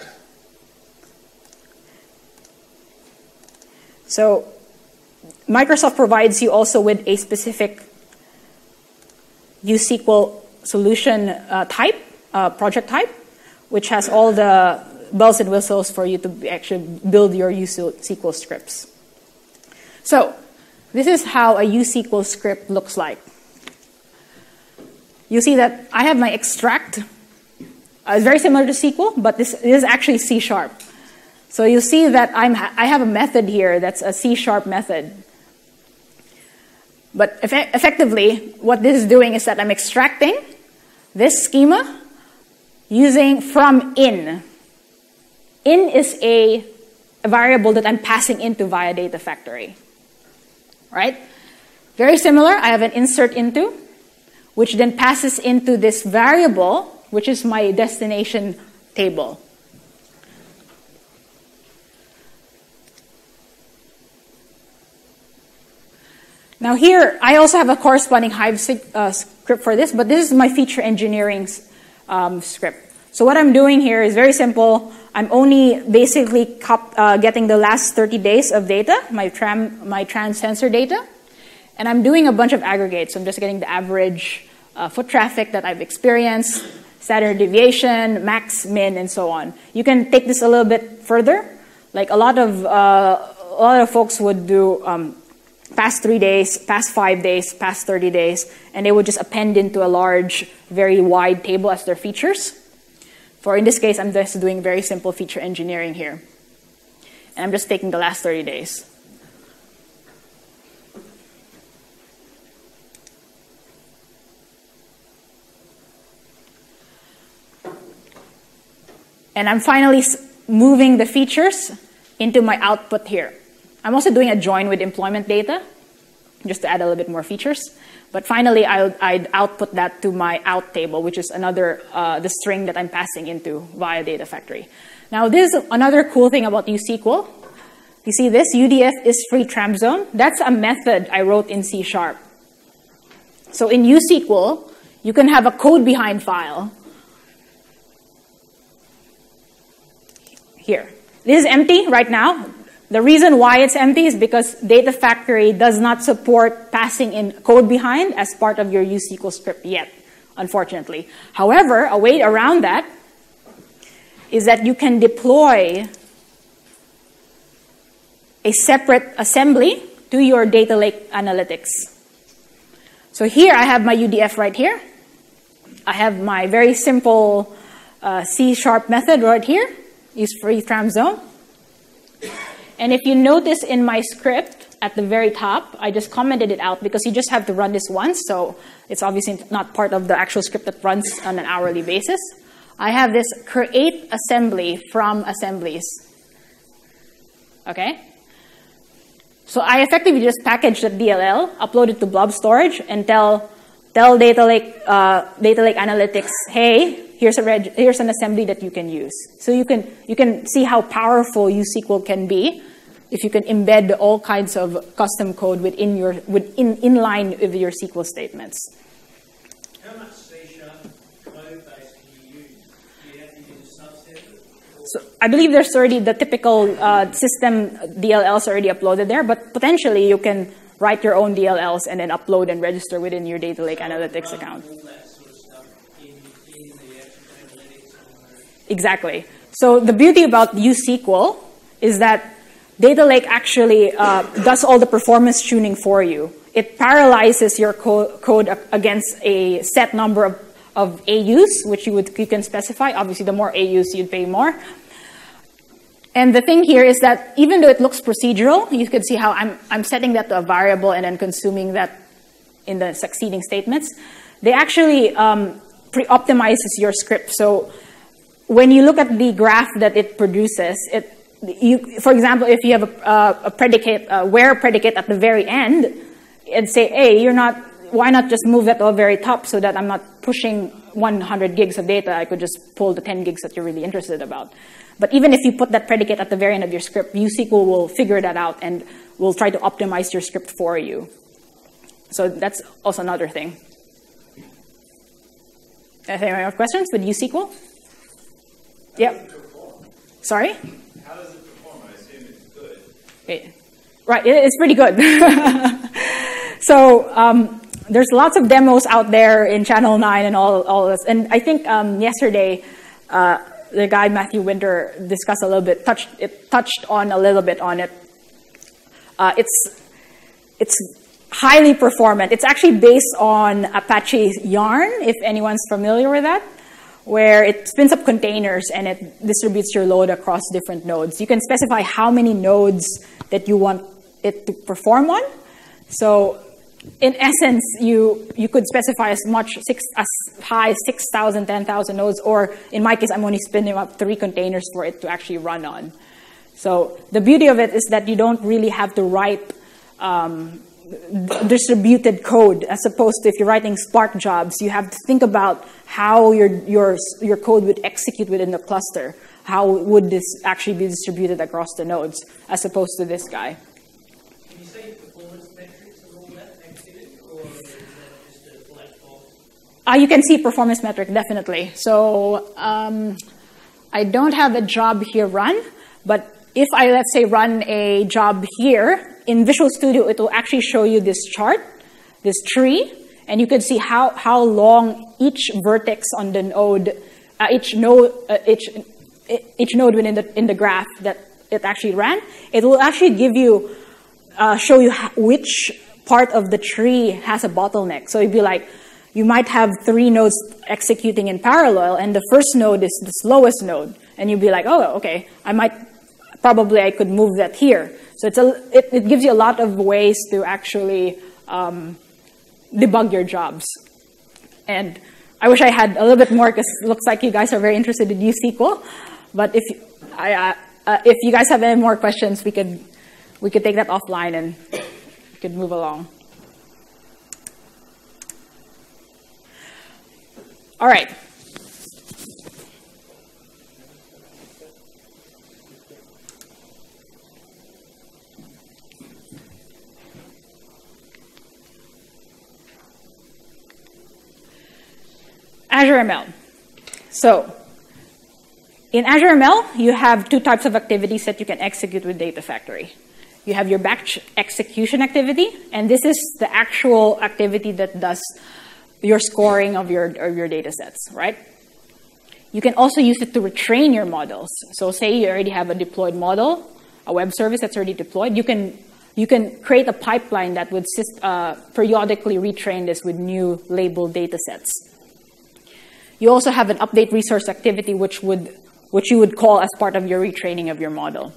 So Microsoft provides you also with a specific use S Q L solution uh, type, uh, project type, which has all the bells and whistles for you to actually build your use S Q L scripts. So this is how a use S Q L script looks like. You see that I have my extract. Uh, it's very similar to S Q L, but this is actually C sharp. So you see that I'm ha I have a method here that's a C sharp method. But eff effectively, what this is doing is that I'm extracting this schema using from in. In is a, a variable that I'm passing into via Data Factory. Right? Very similar, I have an insert into, which then passes into this variable, which is my destination table. Now here, I also have a corresponding Hive uh, script for this, but this is my feature engineering um, script. So what I'm doing here is very simple. I'm only basically cop uh, getting the last thirty days of data, my, tram, my trans sensor data, and I'm doing a bunch of aggregates. So I'm just getting the average uh, foot traffic that I've experienced, standard deviation, max, min, and so on. You can take this a little bit further. Like a lot of, uh, a lot of folks would do um, past three days, past five days, past thirty days, and they would just append into a large, very wide table as their features. For in this case, I'm just doing very simple feature engineering here. And I'm just taking the last thirty days. And I'm finally moving the features into my output here. I'm also doing a join with employment data, just to add a little bit more features. But finally, I'll, I'd output that to my out table, which is another, uh, the string that I'm passing into via Data Factory. Now, this is another cool thing about uSQL. You see this, U D F is free tram zone. That's a method I wrote in C sharp. So in uSQL, you can have a code behind file. Here. This is empty right now. The reason why it's empty is because Data Factory does not support passing in code behind as part of your uSQL script yet, unfortunately. However, a way around that is that you can deploy a separate assembly to your data lake analytics. So here I have my U D F right here. I have my very simple uh, C sharp method right here, use free tram zone. And if you notice in my script at the very top, I just commented it out because you just have to run this once, so it's obviously not part of the actual script that runs on an hourly basis. I have this create assembly from assemblies. Okay? So I effectively just package the D L L, upload it to blob storage, and tell tell Data Lake uh, Data Lake Analytics, hey, here's a reg here's an assembly that you can use. So you can you can see how powerful uSQL can be if you can embed all kinds of custom code within your within in line with your S Q L statements. How much C sharp code base can you use? Do you have to use a subset? So I believe there's already the typical uh, system D L Ls already uploaded there, but potentially you can write your own D L Ls and then upload and register within your Data Lake Analytics account. All that sort of stuff in, in the actual analytics. Exactly. So the beauty about uSQL is that Data Lake actually uh, does all the performance tuning for you. It parallelizes your co code against a set number of, of A Us, which you, would, you can specify. Obviously, the more A Us, you'd pay more. And the thing here is that even though it looks procedural, you can see how I'm, I'm setting that to a variable and then consuming that in the succeeding statements. They actually um, pre-optimizes your script. So when you look at the graph that it produces, it You, for example, if you have a, uh, a predicate, a where predicate at the very end, and say, hey, you're not, why not just move that to the very top so that I'm not pushing one hundred gigs of data, I could just pull the ten gigs that you're really interested about. But even if you put that predicate at the very end of your script, uSQL will figure that out and will try to optimize your script for you. So that's also another thing. Any more questions with uSQL? Yep. Sorry? How does it perform? I assume it's good. Okay. Right, it's pretty good. So um, there's lots of demos out there in Channel nine and all, all this. And I think um, yesterday, uh, the guy Matthew Winter discussed a little bit, touched it touched on a little bit on it. Uh, it's it's highly performant. It's actually based on Apache Yarn, if anyone's familiar with that, where it spins up containers and it distributes your load across different nodes. You can specify how many nodes that you want it to perform on. So in essence, you, you could specify as much, six, as high as six thousand, ten thousand nodes, or in my case, I'm only spinning up three containers for it to actually run on. So the beauty of it is that you don't really have to write um, distributed code, as opposed to if you're writing Spark jobs, you have to think about how your, your, your code would execute within the cluster. How would this actually be distributed across the nodes, as opposed to this guy? Can you see performance metrics of all that activity, or is that just a black box? Uh, you can see performance metric, definitely. So um, I don't have a job here run, but if I, let's say, run a job here, in Visual Studio, it will actually show you this chart, this tree, and you can see how, how long each vertex on the node, uh, each node, uh, each, each node within the, in the graph that it actually ran. It will actually give you, uh, show you which part of the tree has a bottleneck. So it'd be like, you might have three nodes executing in parallel, and the first node is the slowest node. And you'd be like, oh, okay, I might, probably I could move that here. So it's a, it, it gives you a lot of ways to actually um, debug your jobs. And I wish I had a little bit more, because it looks like you guys are very interested in uSQL. But if you, I, uh, uh, if you guys have any more questions, we could we could take that offline and we could move along. All right. Azure M L. So, in Azure M L, you have two types of activities that you can execute with Data Factory. You have your batch execution activity, and this is the actual activity that does your scoring of your, of your data sets, right? You can also use it to retrain your models. So say you already have a deployed model, a web service that's already deployed, you can, you can create a pipeline that would uh, periodically retrain this with new labeled data sets. You also have an update resource activity, which would which you would call as part of your retraining of your model.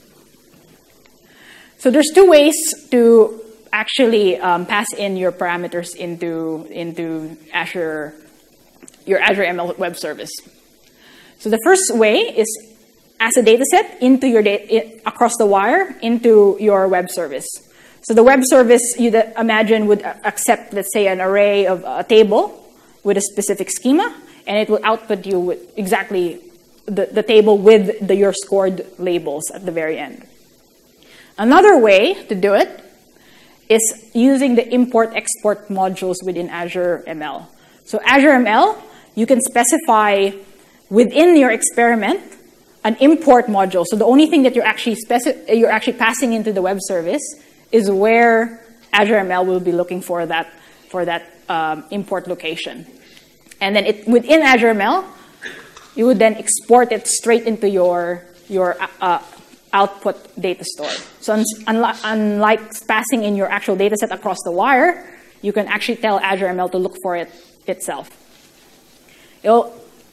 So there's two ways to actually um, pass in your parameters into into Azure, your Azure M L web service. So the first way is as a data set into your data across the wire into your web service. So the web service you'd imagine would accept, let's say, an array of a table with a specific schema, and it will output you with exactly the, the table with the, your scored labels at the very end. Another way to do it is using the import-export modules within Azure M L. So Azure M L, you can specify within your experiment an import module. So the only thing that you're actually, speci you're actually passing into the web service is where Azure M L will be looking for that, for that um, import location. And then it, within Azure M L, you would then export it straight into your, your uh, output data store. So unlike, unlike passing in your actual data set across the wire, you can actually tell Azure M L to look for it itself. It'll,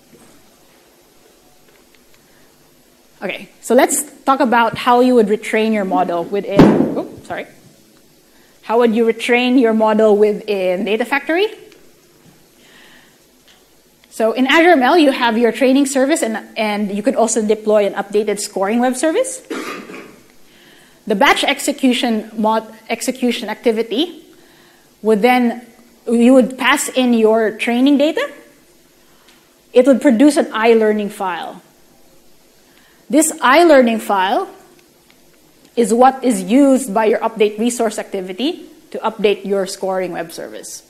okay, so let's talk about how you would retrain your model within, oh, sorry. How would you retrain your model within Data Factory? So in Azure M L, you have your training service, and, and you could also deploy an updated scoring web service. The batch execution mod execution activity would then, you would pass in your training data. It would produce an iLearning file. This iLearning file is what is used by your update resource activity to update your scoring web service.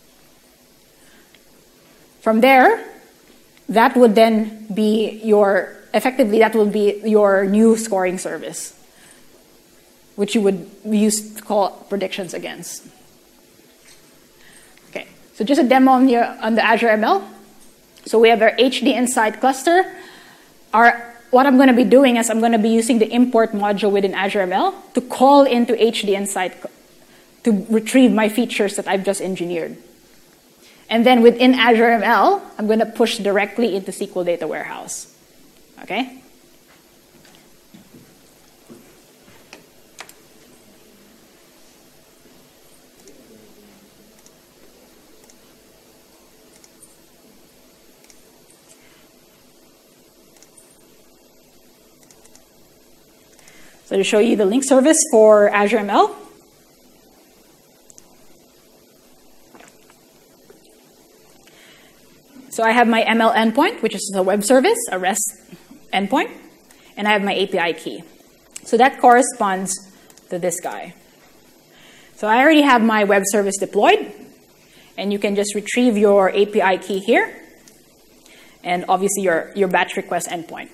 From there, that would then be your, effectively that will be your new scoring service, which you would use to call predictions against. Okay, so just a demo on the, on the Azure M L. So we have our H D Insight cluster. Our, what I'm going to be doing is I'm going to be using the import module within Azure M L to call into H D Insight to retrieve my features that I've just engineered. And then within Azure M L, I'm going to push directly into S Q L Data Warehouse. Okay? So to show you the link service for Azure M L. So I have my M L endpoint, which is a web service, a REST endpoint, and I have my A P I key. So that corresponds to this guy. So I already have my web service deployed, and you can just retrieve your A P I key here, and obviously your, your batch request endpoint.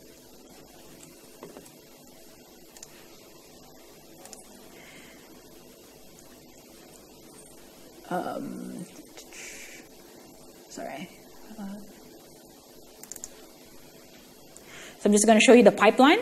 Um, sorry. Uh, so I'm just going to show you the pipeline.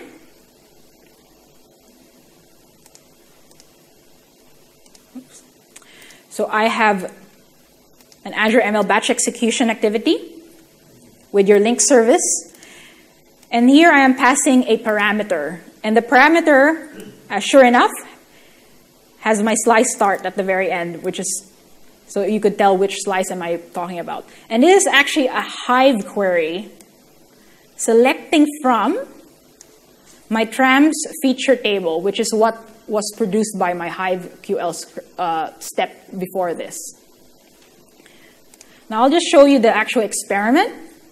Oops. So I have an Azure M L batch execution activity with your link service. And here I am passing a parameter. And the parameter, uh, sure enough, has my slice start at the very end, which is, so you could tell which slice am I talking about. And it is actually a Hive query selecting from my trams feature table, which is what was produced by my HiveQL uh, step before this. Now I'll just show you the actual experiment.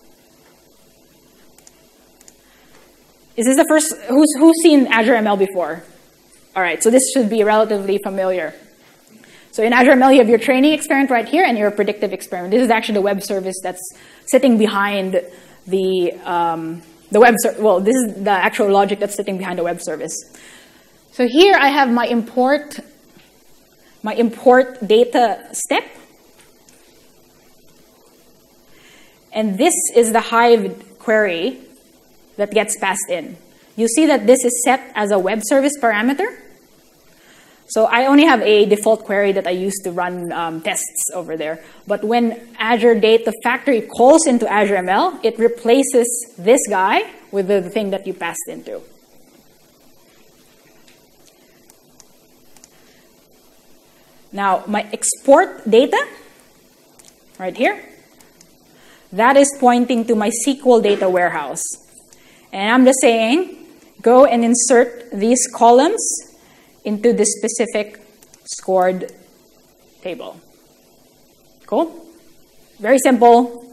Is this the first, who's, who's seen Azure M L before? All right, so this should be relatively familiar. So in Azure M L, you have your training experiment right here and your predictive experiment. This is actually the web service that's sitting behind the, um, the web service. Well, this is the actual logic that's sitting behind the web service. So here I have my import, my import data step. And this is the Hive query that gets passed in. You see that this is set as a web service parameter. So I only have a default query that I use to run um, tests over there. But when Azure Data Factory calls into Azure M L, it replaces this guy with the thing that you passed into. Now, my export data, right here, that is pointing to my S Q L data warehouse. And I'm just saying, go and insert these columns into this specific scored table. Cool? Very simple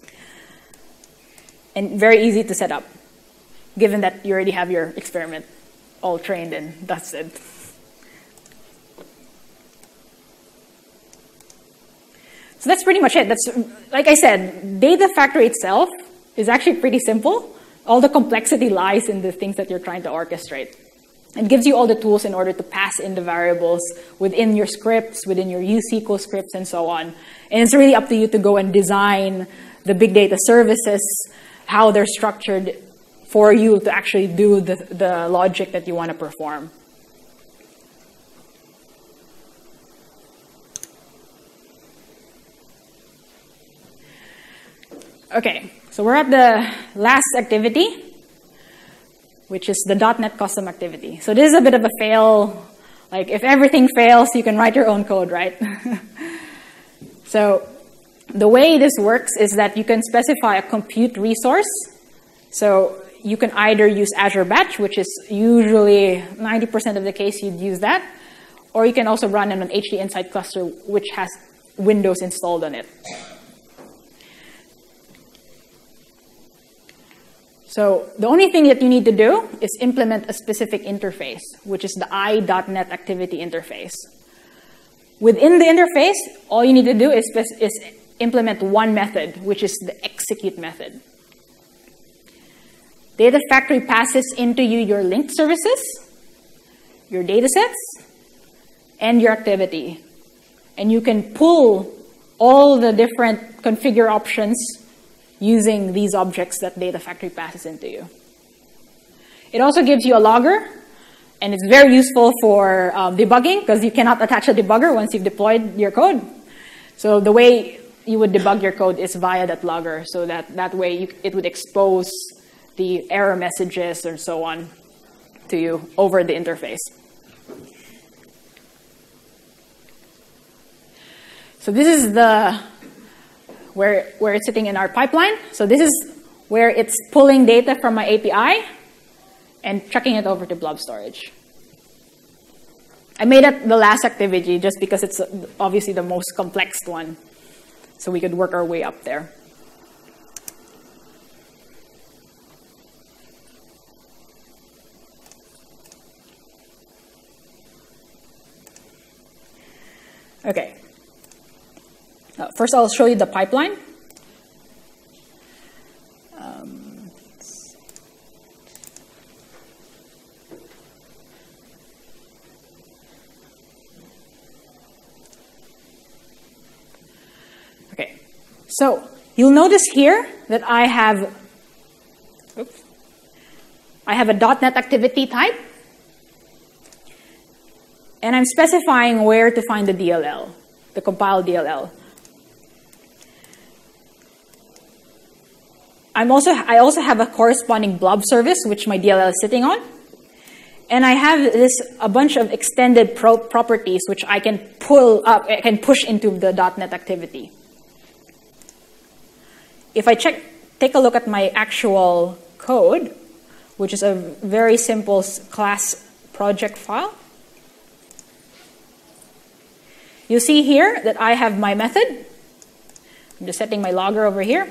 and very easy to set up, given that you already have your experiment all trained and dusted. So that's pretty much it. That's, like I said, Data Factory itself is actually pretty simple. All the complexity lies in the things that you're trying to orchestrate. It gives you all the tools in order to pass in the variables within your scripts, within your U S Q L scripts, and so on. And it's really up to you to go and design the big data services, how they're structured for you to actually do the, the logic that you want to perform. Okay, so we're at the last activity, which is the .NET custom activity. So this is a bit of a fail. Like, if everything fails, you can write your own code, right? So the way this works is that you can specify a compute resource. So you can either use Azure Batch, which is usually ninety percent of the case you'd use that, or you can also run an H D Insight cluster, which has Windows installed on it. So the only thing that you need to do is implement a specific interface, which is the i dot net activity interface. Within the interface, all you need to do is, is implement one method, which is the execute method. Data Factory passes into you your linked services, your datasets, and your activity. And you can pull all the different configure options using these objects that Data Factory passes into you. It also gives you a logger, and it's very useful for um, debugging, because you cannot attach a debugger once you've deployed your code. So the way you would debug your code is via that logger, so that, that way you, it would expose the error messages and so on to you over the interface. So this is the Where, where it's sitting in our pipeline. So this is where it's pulling data from my A P I and chucking it over to blob storage. I made it the last activity just because it's obviously the most complex one. So we could work our way up there. Okay. Uh, first, I'll show you the pipeline. Um, okay, so you'll notice here that I have, oops, I have a .NET activity type, and I'm specifying where to find the D L L, the compiled D L L. I'm also, I also have a corresponding blob service, which my D L L is sitting on. And I have this, a bunch of extended pro properties, which I can pull up, I can push into the .NET activity. If I check take a look at my actual code, which is a very simple class project file. You see here that I have my method. I'm just setting my logger over here.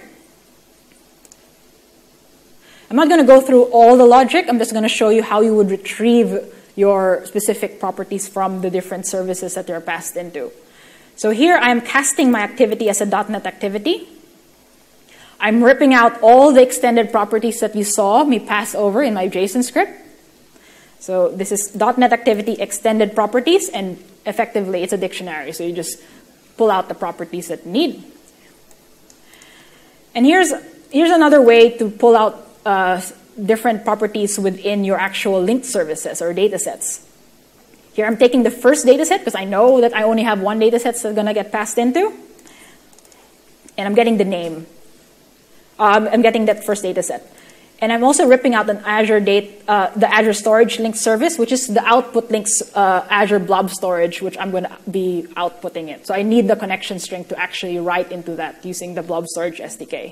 I'm not going to go through all the logic. I'm just going to show you how you would retrieve your specific properties from the different services that they're passed into. So here I'm casting my activity as a dot net activity. I'm ripping out all the extended properties that you saw me pass over in my JSON script. So this is dot net activity extended properties, and effectively it's a dictionary. So you just pull out the properties that you need. And here's, here's another way to pull out uh, different properties within your actual linked services or data sets. Here I'm taking the first data set because I know that I only have one data set that's going to get passed into. And I'm getting the name. Um, I'm getting that first data set. And I'm also ripping out an Azure date, uh, the Azure Storage Link service, which is the output links uh, Azure Blob Storage, which I'm going to be outputting it. So I need the connection string to actually write into that using the Blob Storage S D K.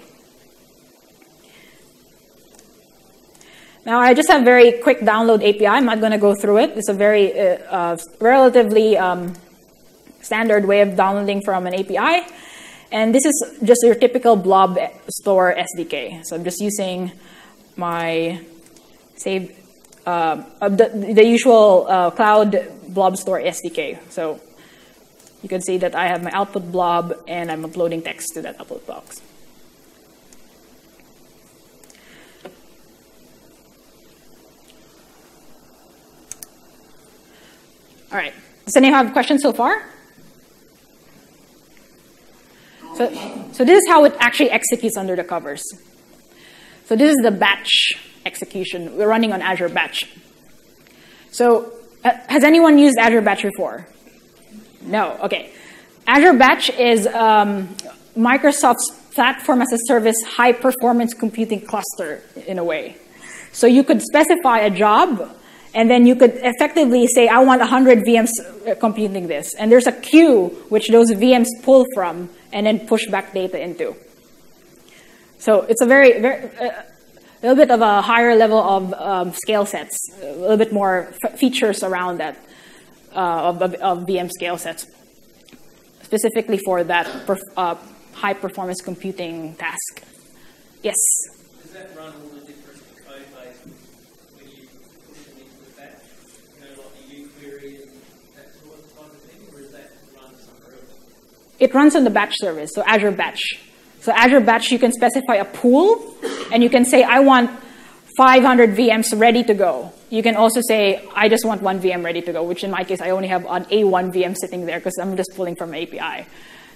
Now I just have very quick download A P I. I'm not going to go through it. It's a very uh, uh, relatively um, standard way of downloading from an A P I. And this is just your typical blob store S D K. So I'm just using my save, uh, the, the usual uh, cloud blob store S D K. So you can see that I have my output blob and I'm uploading text to that output box. All right, does anyone have questions so far? So, so this is how it actually executes under the covers. So this is the batch execution. We're running on Azure Batch. So uh, has anyone used Azure Batch before? No, okay. Azure Batch is um, Microsoft's platform as a service high performance computing cluster in a way. So you could specify a job and then you could effectively say, I want one hundred V Ms computing this. And there's a queue which those V Ms pull from and then push back data into. So it's a very, very, uh, a little bit of a higher level of um, scale sets, a little bit more f features around that uh, of, of, of V M scale sets, specifically for that perf uh, high performance computing task. Yes? Does that run all the different code bases when you push them into the batch? You know, like the uQuery and that sort of type of thing, or does that run somewhere else? It runs on the batch service, so Azure Batch. So Azure Batch, you can specify a pool, and you can say, I want five hundred V Ms ready to go. You can also say, I just want one V M ready to go, which in my case, I only have an A one V M sitting there because I'm just pulling from an A P I.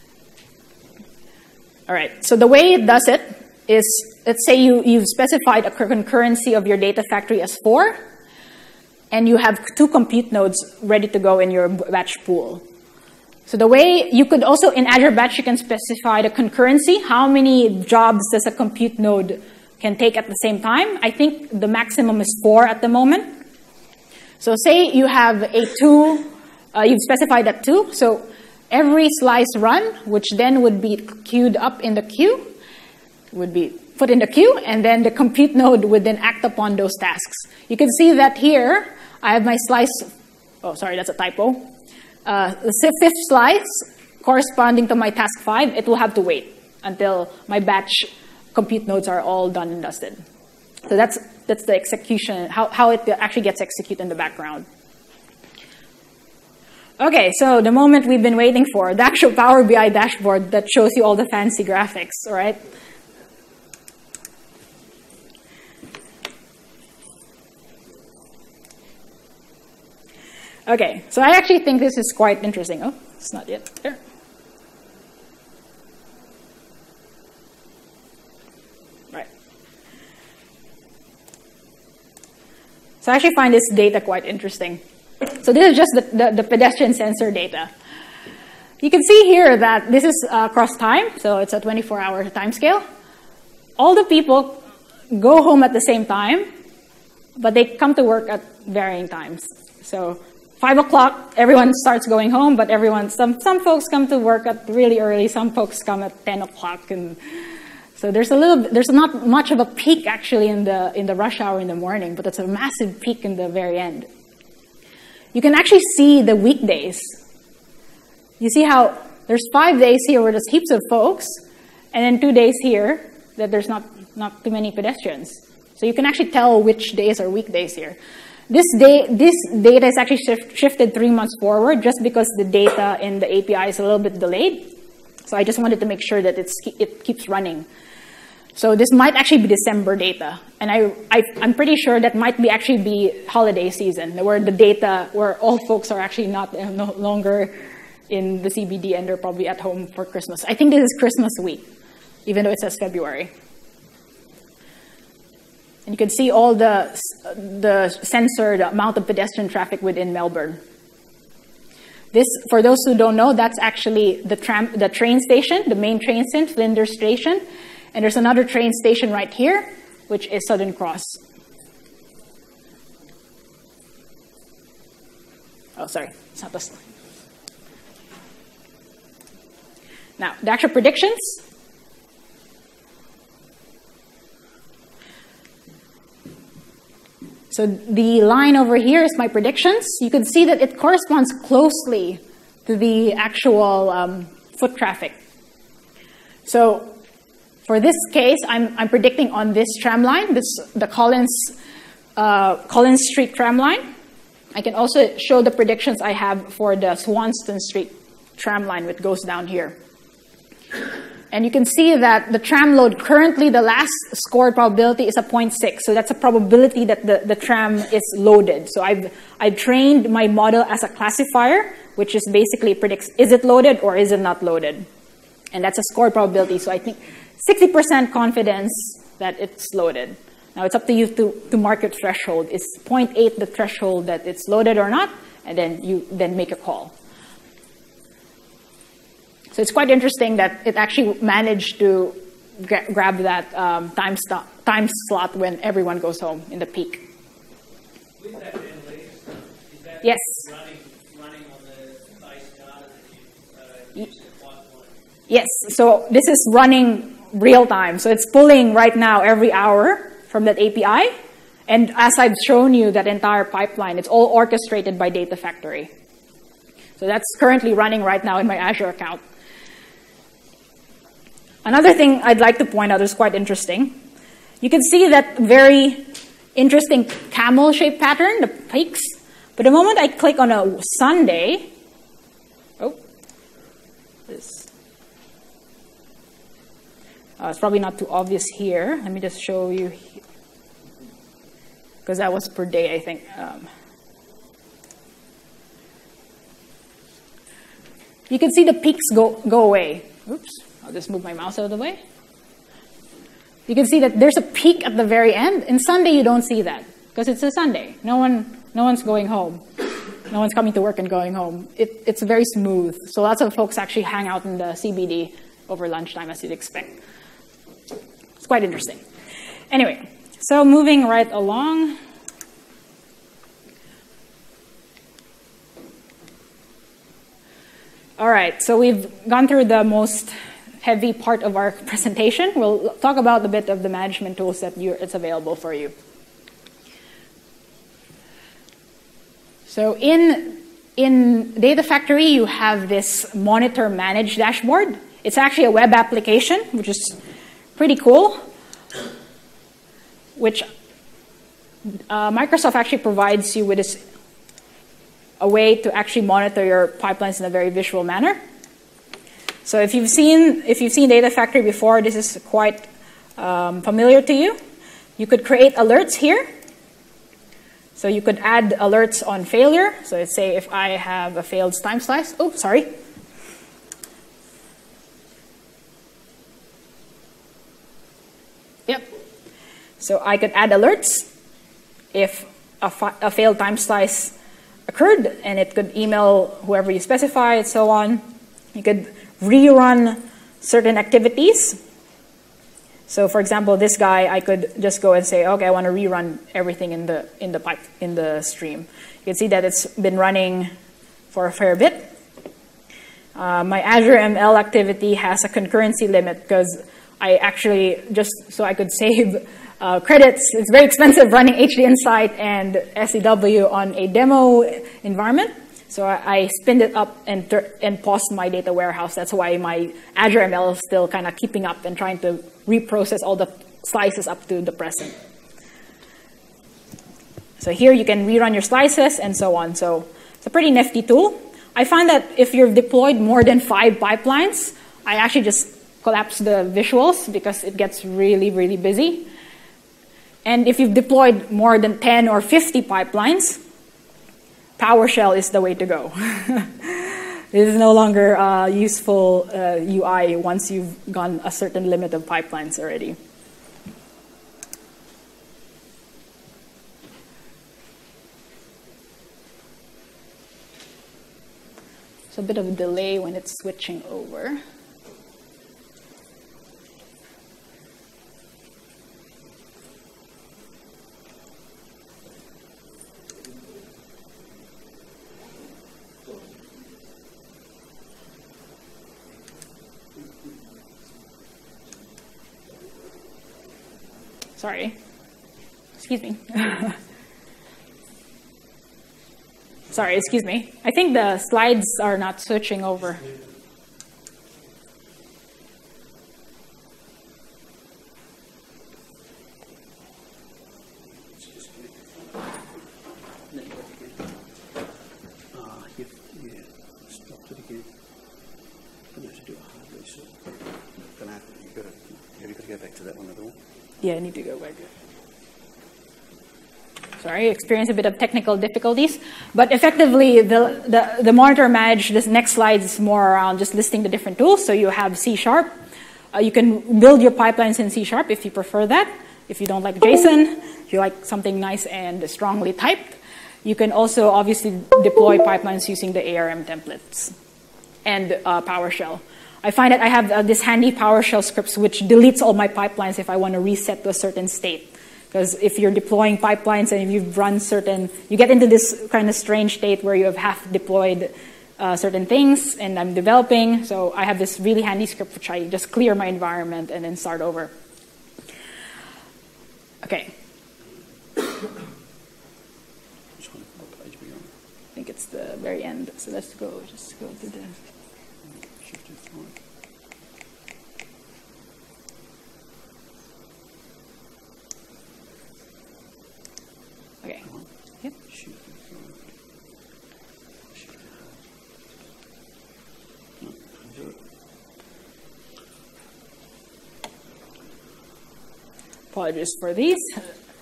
All right, so the way it does it is, let's say you, you've specified a concurrency of your data factory as four, and you have two compute nodes ready to go in your batch pool. So the way you could also, in Azure Batch, you can specify the concurrency. How many jobs does a compute node can take at the same time? I think the maximum is four at the moment. So say you have a two, uh, you've specified that two. So every slice run, which then would be queued up in the queue, would be put in the queue, and then the compute node would then act upon those tasks. You can see that here, I have my slice, oh, sorry, that's a typo. Uh, the fifth slice corresponding to my task five, it will have to wait until my batch compute nodes are all done and dusted. So that's, that's the execution, how, how it actually gets executed in the background. Okay, so the moment we've been waiting for, the actual Power B I dashboard that shows you all the fancy graphics, all right? Okay, so I actually think this is quite interesting. Oh, it's not yet there. Right. So I actually find this data quite interesting. So this is just the, the, the pedestrian sensor data. You can see here that this is uh, across time, so it's a twenty-four hour time scale. All the people go home at the same time, but they come to work at varying times. So Five o'clock, everyone starts going home, but everyone, some, some folks come to work at really early, some folks come at ten o'clock. And So there's a little, there's not much of a peak actually in the in the rush hour in the morning, but it's a massive peak in the very end. You can actually see the weekdays. You see how there's five days here where there's heaps of folks, and then two days here that there's not, not too many pedestrians. So you can actually tell which days are weekdays here. This, day, this data is actually shift, shifted three months forward just because the data in the A P I is a little bit delayed. So I just wanted to make sure that it's, it keeps running. So this might actually be December data. And I, I, I'm pretty sure that might be actually be holiday season, where the data, where all folks are actually not uh, no longer in the C B D and they're probably at home for Christmas. I think this is Christmas week, even though it says February. And you can see all the, the censored amount of pedestrian traffic within Melbourne. This, for those who don't know, that's actually the, tram, the train station, the main train station, Flinders Station. And there's another train station right here, which is Southern Cross. Oh, sorry, it's not this. Now, the actual predictions. So the line over here is my predictions. You can see that it corresponds closely to the actual um, foot traffic. So for this case, I'm, I'm predicting on this tram line, this, the Collins, uh, Collins Street tram line. I can also show the predictions I have for the Swanston Street tram line, which goes down here. And you can see that the tram load, currently the last scored probability is a zero point six. So that's a probability that the, the tram is loaded. So I've, I've trained my model as a classifier, which is basically predicts, is it loaded or is it not loaded? And that's a scored probability. So I think sixty percent confidence that it's loaded. Now it's up to you to, to mark your threshold. Is zero point eight the threshold that it's loaded or not? And then you then make a call. So it's quite interesting that it actually managed to gra grab that um, time, time slot when everyone goes home in the peak. With that analytics stuff, is that yes. running, running on the base data that you uh, use in the pipeline? Yes, so this is running real time. So it's pulling right now every hour from that A P I. And as I've shown you that entire pipeline, it's all orchestrated by Data Factory. So that's currently running right now in my Azure account. Another thing I'd like to point out is quite interesting. You can see that very interesting camel-shaped pattern, the peaks. But the moment I click on a Sunday, oh, this, uh, it's probably not too obvious here. Let me just show you, because that was per day, I think. Um, you can see the peaks go, go away. Oops. I'll just move my mouse out of the way. You can see that there's a peak at the very end. In Sunday, you don't see that because it's a Sunday. No one, no one's going home. No one's coming to work and going home. It, it's very smooth. So lots of folks actually hang out in the C B D over lunchtime, as you'd expect. It's quite interesting. Anyway, so moving right along. All right, so we've gone through the most heavy part of our presentation. We'll talk about a bit of the management tools that you're, it's available for you. So in, in Data Factory, you have this monitor manage dashboard. It's actually a web application, which is pretty cool, which uh, Microsoft actually provides you with this, a way to actually monitor your pipelines in a very visual manner. So if you've seen, if you've seen Data Factory before, this is quite um, familiar to you. You could create alerts here. So you could add alerts on failure. So let's say if I have a failed time slice. Oh, sorry. Yep. So I could add alerts if a, a failed time slice occurred, and it could email whoever you specify and so on. You could rerun certain activities. So for example, this guy, I could just go and say, okay, I want to rerun everything in the in the pipe in the stream. You can see that it's been running for a fair bit. Uh, my Azure M L activity has a concurrency limit because I actually, just so I could save uh, credits, it's very expensive running H D Insight and S E W on a demo environment. So I, I spinned it up and, and paused my data warehouse. That's why my Azure M L is still kind of keeping up and trying to reprocess all the slices up to the present. So here you can rerun your slices and so on. So it's a pretty nifty tool. I find that if you've deployed more than five pipelines, I actually just collapse the visuals because it gets really, really busy. And if you've deployed more than ten or fifty pipelines, PowerShell is the way to go. This is no longer uh, useful uh, U I once you've gone a certain limit of pipelines already. A bit of a delay when it's switching over. Sorry. Excuse me. Sorry, excuse me. I think the slides are not switching over. Ah, yeah, yeah, stopped it again. I'm going to have to do a hard reset. Gonna have to, you've got to, have you got to go back to that one at all? Yeah, I need to go back. Sorry, experienced a bit of technical difficulties. But effectively, the, the, the monitor manage, this next slide is more around just listing the different tools. So you have C Sharp. Uh, you can build your pipelines in C Sharp if you prefer that. If you don't like JSON, if you like something nice and strongly typed. You can also obviously deploy pipelines using the A R M templates and uh, PowerShell. I find that I have uh, this handy PowerShell scripts which deletes all my pipelines if I want to reset to a certain state. Because if you're deploying pipelines and if you've run certain, you get into this kind of strange state where you have half deployed uh, certain things, and I'm developing. So I have this really handy script which I just clear my environment and then start over. Okay. Which one? What page are we on? I think it's the very end. So let's go, just go to the... Shift F five. Okay. Yep. Shift F five. Shift F five. No, can't do it. Apologies for these. No,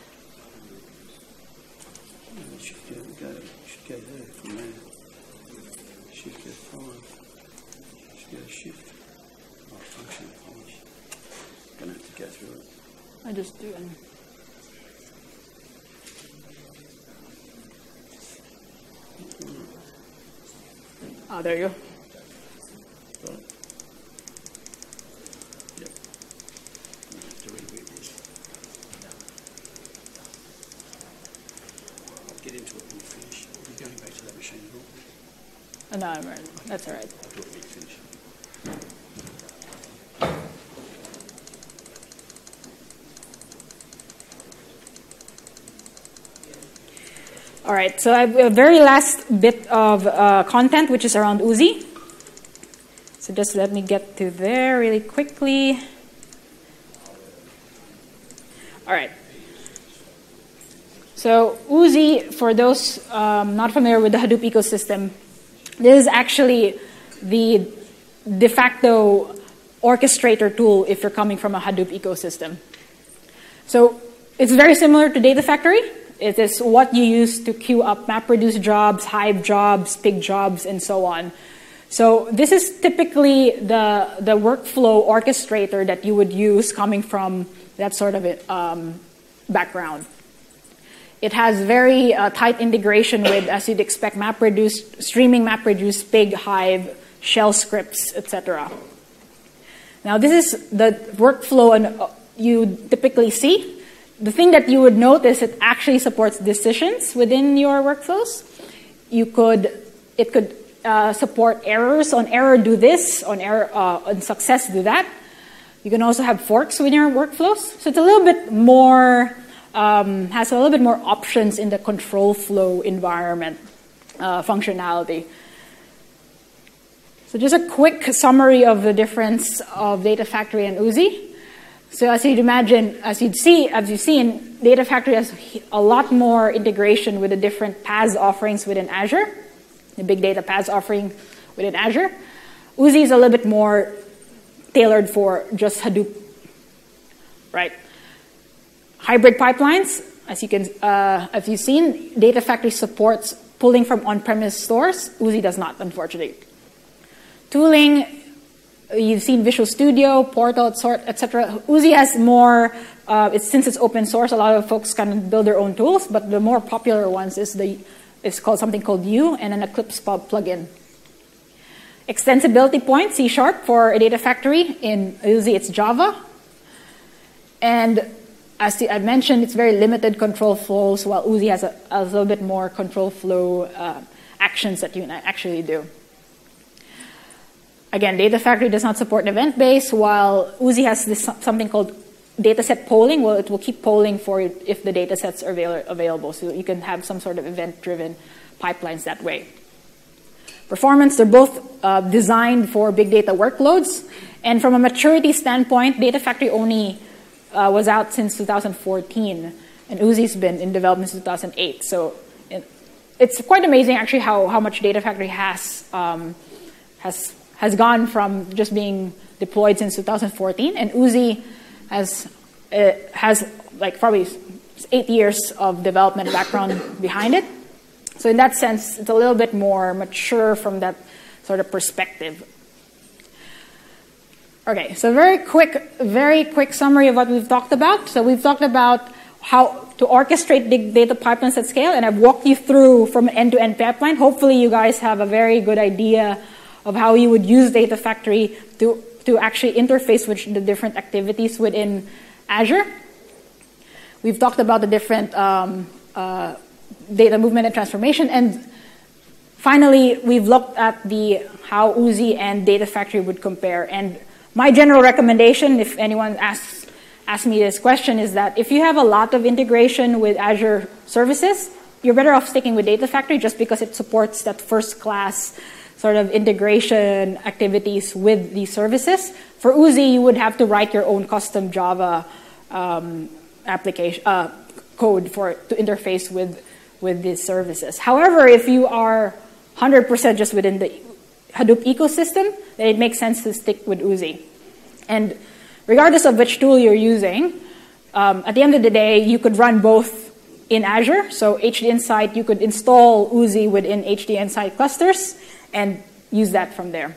it should go, go, it should go there from there. Shift F five. Should go to Shift. Oh, function polish. Gonna have to go through it. I just do it. Oh, there you go. Got it? Yep. I have to reboot this. I'll get into it when we finish. Are you going back to that machine at all? Oh, no, I'm ready. That's all right. I'll do it when we finish. All right, so I have a very last bit of uh, content, which is around Oozie. So just let me get to there really quickly. All right. So Oozie, for those um, not familiar with the Hadoop ecosystem, this is actually the de facto orchestrator tool if you're coming from a Hadoop ecosystem. So it's very similar to Data Factory. It is what you use to queue up MapReduce jobs, Hive jobs, Pig jobs, and so on. So this is typically the, the workflow orchestrator that you would use coming from that sort of um, background. It has very uh, tight integration with, as you'd expect, MapReduce, streaming MapReduce, Pig, Hive, shell scripts, et cetera. Now this is the workflow and uh, you typically see. The thing that you would notice, it actually supports decisions within your workflows. You could, it could uh, support errors. On error, do this. On error, uh, on success, do that. You can also have forks within your workflows. So it's a little bit more, um, has a little bit more options in the control flow environment uh, functionality. So just a quick summary of the difference of Data Factory and Oozie. So as you'd imagine, as you'd see, as you've seen, Data Factory has a lot more integration with the different PaaS offerings within Azure, the big data PaaS offering within Azure. Oozie is a little bit more tailored for just Hadoop, right? Hybrid pipelines, as you can, uh, as you've seen, Data Factory supports pulling from on-premise stores. Oozie does not, unfortunately. Tooling, you've seen Visual Studio, Portal, et cetera. Oozie has more. Uh, it's since it's open source, a lot of folks can build their own tools, but the more popular ones is the is called something called U and an Eclipse plugin. Extensibility point, C Sharp for a Data Factory. In Oozie, it's Java. And as I mentioned, it's very limited control flows, while Oozie has a, a little bit more control flow uh, actions that you can actually do. Again, Data Factory does not support event-based, while Oozie has this something called dataset polling. Well, it will keep polling for you if the datasets are avail available, so you can have some sort of event-driven pipelines that way. Performance, they're both uh, designed for big data workloads. And from a maturity standpoint, Data Factory only uh, was out since two thousand fourteen, and Oozie's been in development since two thousand eight. So it, it's quite amazing, actually, how, how much Data Factory has, um, has, has gone from just being deployed since two thousand fourteen. And Oozie has, uh, has like probably eight years of development background behind it. So in that sense, it's a little bit more mature from that sort of perspective. Okay, so very quick, very quick summary of what we've talked about. So we've talked about how to orchestrate big data pipelines at scale, and I've walked you through from an end-to-end pipeline. Hopefully you guys have a very good idea of how you would use Data Factory to, to actually interface with the different activities within Azure. We've talked about the different um, uh, data movement and transformation, and finally, we've looked at the how Oozie and Data Factory would compare. And my general recommendation, if anyone asks asks me this question, is that if you have a lot of integration with Azure services, you're better off sticking with Data Factory just because it supports that first-class sort of integration activities with these services. For Oozie, you would have to write your own custom Java um, application uh, code for to interface with with these services. However, if you are one hundred percent just within the Hadoop ecosystem, then it makes sense to stick with Oozie. And regardless of which tool you're using, um, at the end of the day, you could run both in Azure. So H D Insight, you could install Oozie within H D Insight clusters and use that from there.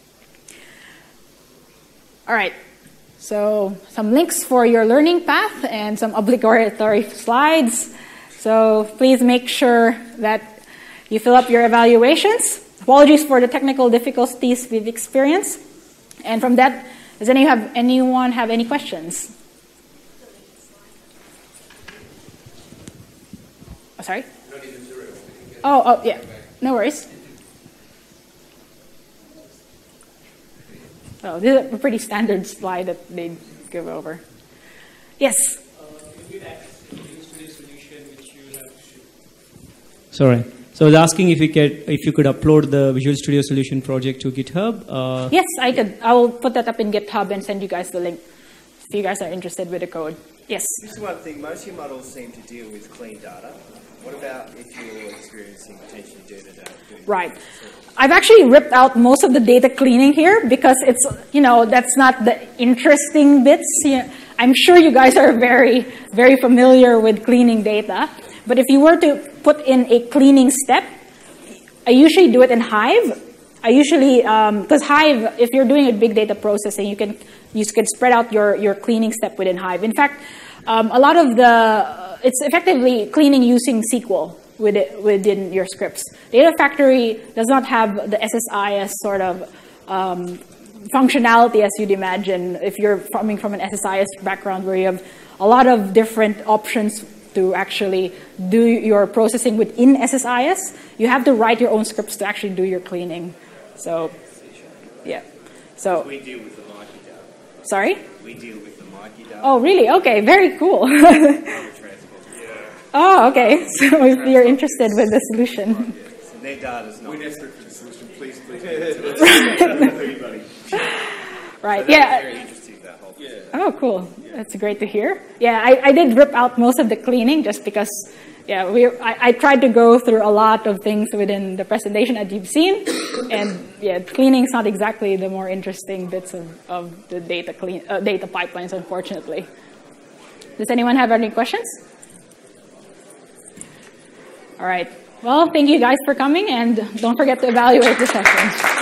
All right. So some links for your learning path and some obligatory slides. So please make sure that you fill up your evaluations. Apologies for the technical difficulties we've experienced. And from that, does any have, anyone have any questions? Oh, sorry? Oh, oh, yeah. No worries. Oh, this is a pretty standard slide that they give over. Yes? Sorry. So I was asking if you could if you could upload the Visual Studio Solution project to GitHub. Uh, yes, I could. I will put that up in GitHub and send you guys the link if you guys are interested with the code. Yes. Just one thing. Most of your models seem to deal with clean data. What about if you're experiencing potentially data data? Right. I've actually ripped out most of the data cleaning here because it's, you know, that's not the interesting bits. I'm sure you guys are very, very familiar with cleaning data. But if you were to put in a cleaning step, I usually do it in Hive. I usually, because um, Hive, if you're doing a big data processing, you can you can spread out your, your cleaning step within Hive. In fact, um, a lot of the, uh, it's effectively cleaning using S Q L with it, within your scripts. Data Factory does not have the S S I S sort of um, functionality as you'd imagine if you're coming from an S S I S background where you have a lot of different options to actually do your processing within S S I S. You have to write your own scripts to actually do your cleaning. So, yeah. So we deal with the Nike data. Sorry? We deal with the Mikey data. Oh, really? Okay, very cool. Other transport. Oh, okay. So if you're interested with the solution. Yes. And their data's not. We're desperate for the solution. Please, please. give it to us. Everybody. Right, So yeah. that's very interesting, that whole thing. Oh, cool. That's great to hear. Yeah, I, I did rip out most of the cleaning just because, yeah, we I, I tried to go through a lot of things within the presentation that you've seen, and yeah, cleaning's not exactly the more interesting bits of, of the data clean uh, data pipelines, unfortunately. Does anyone have any questions? All right. Well, thank you guys for coming, and don't forget to evaluate the session.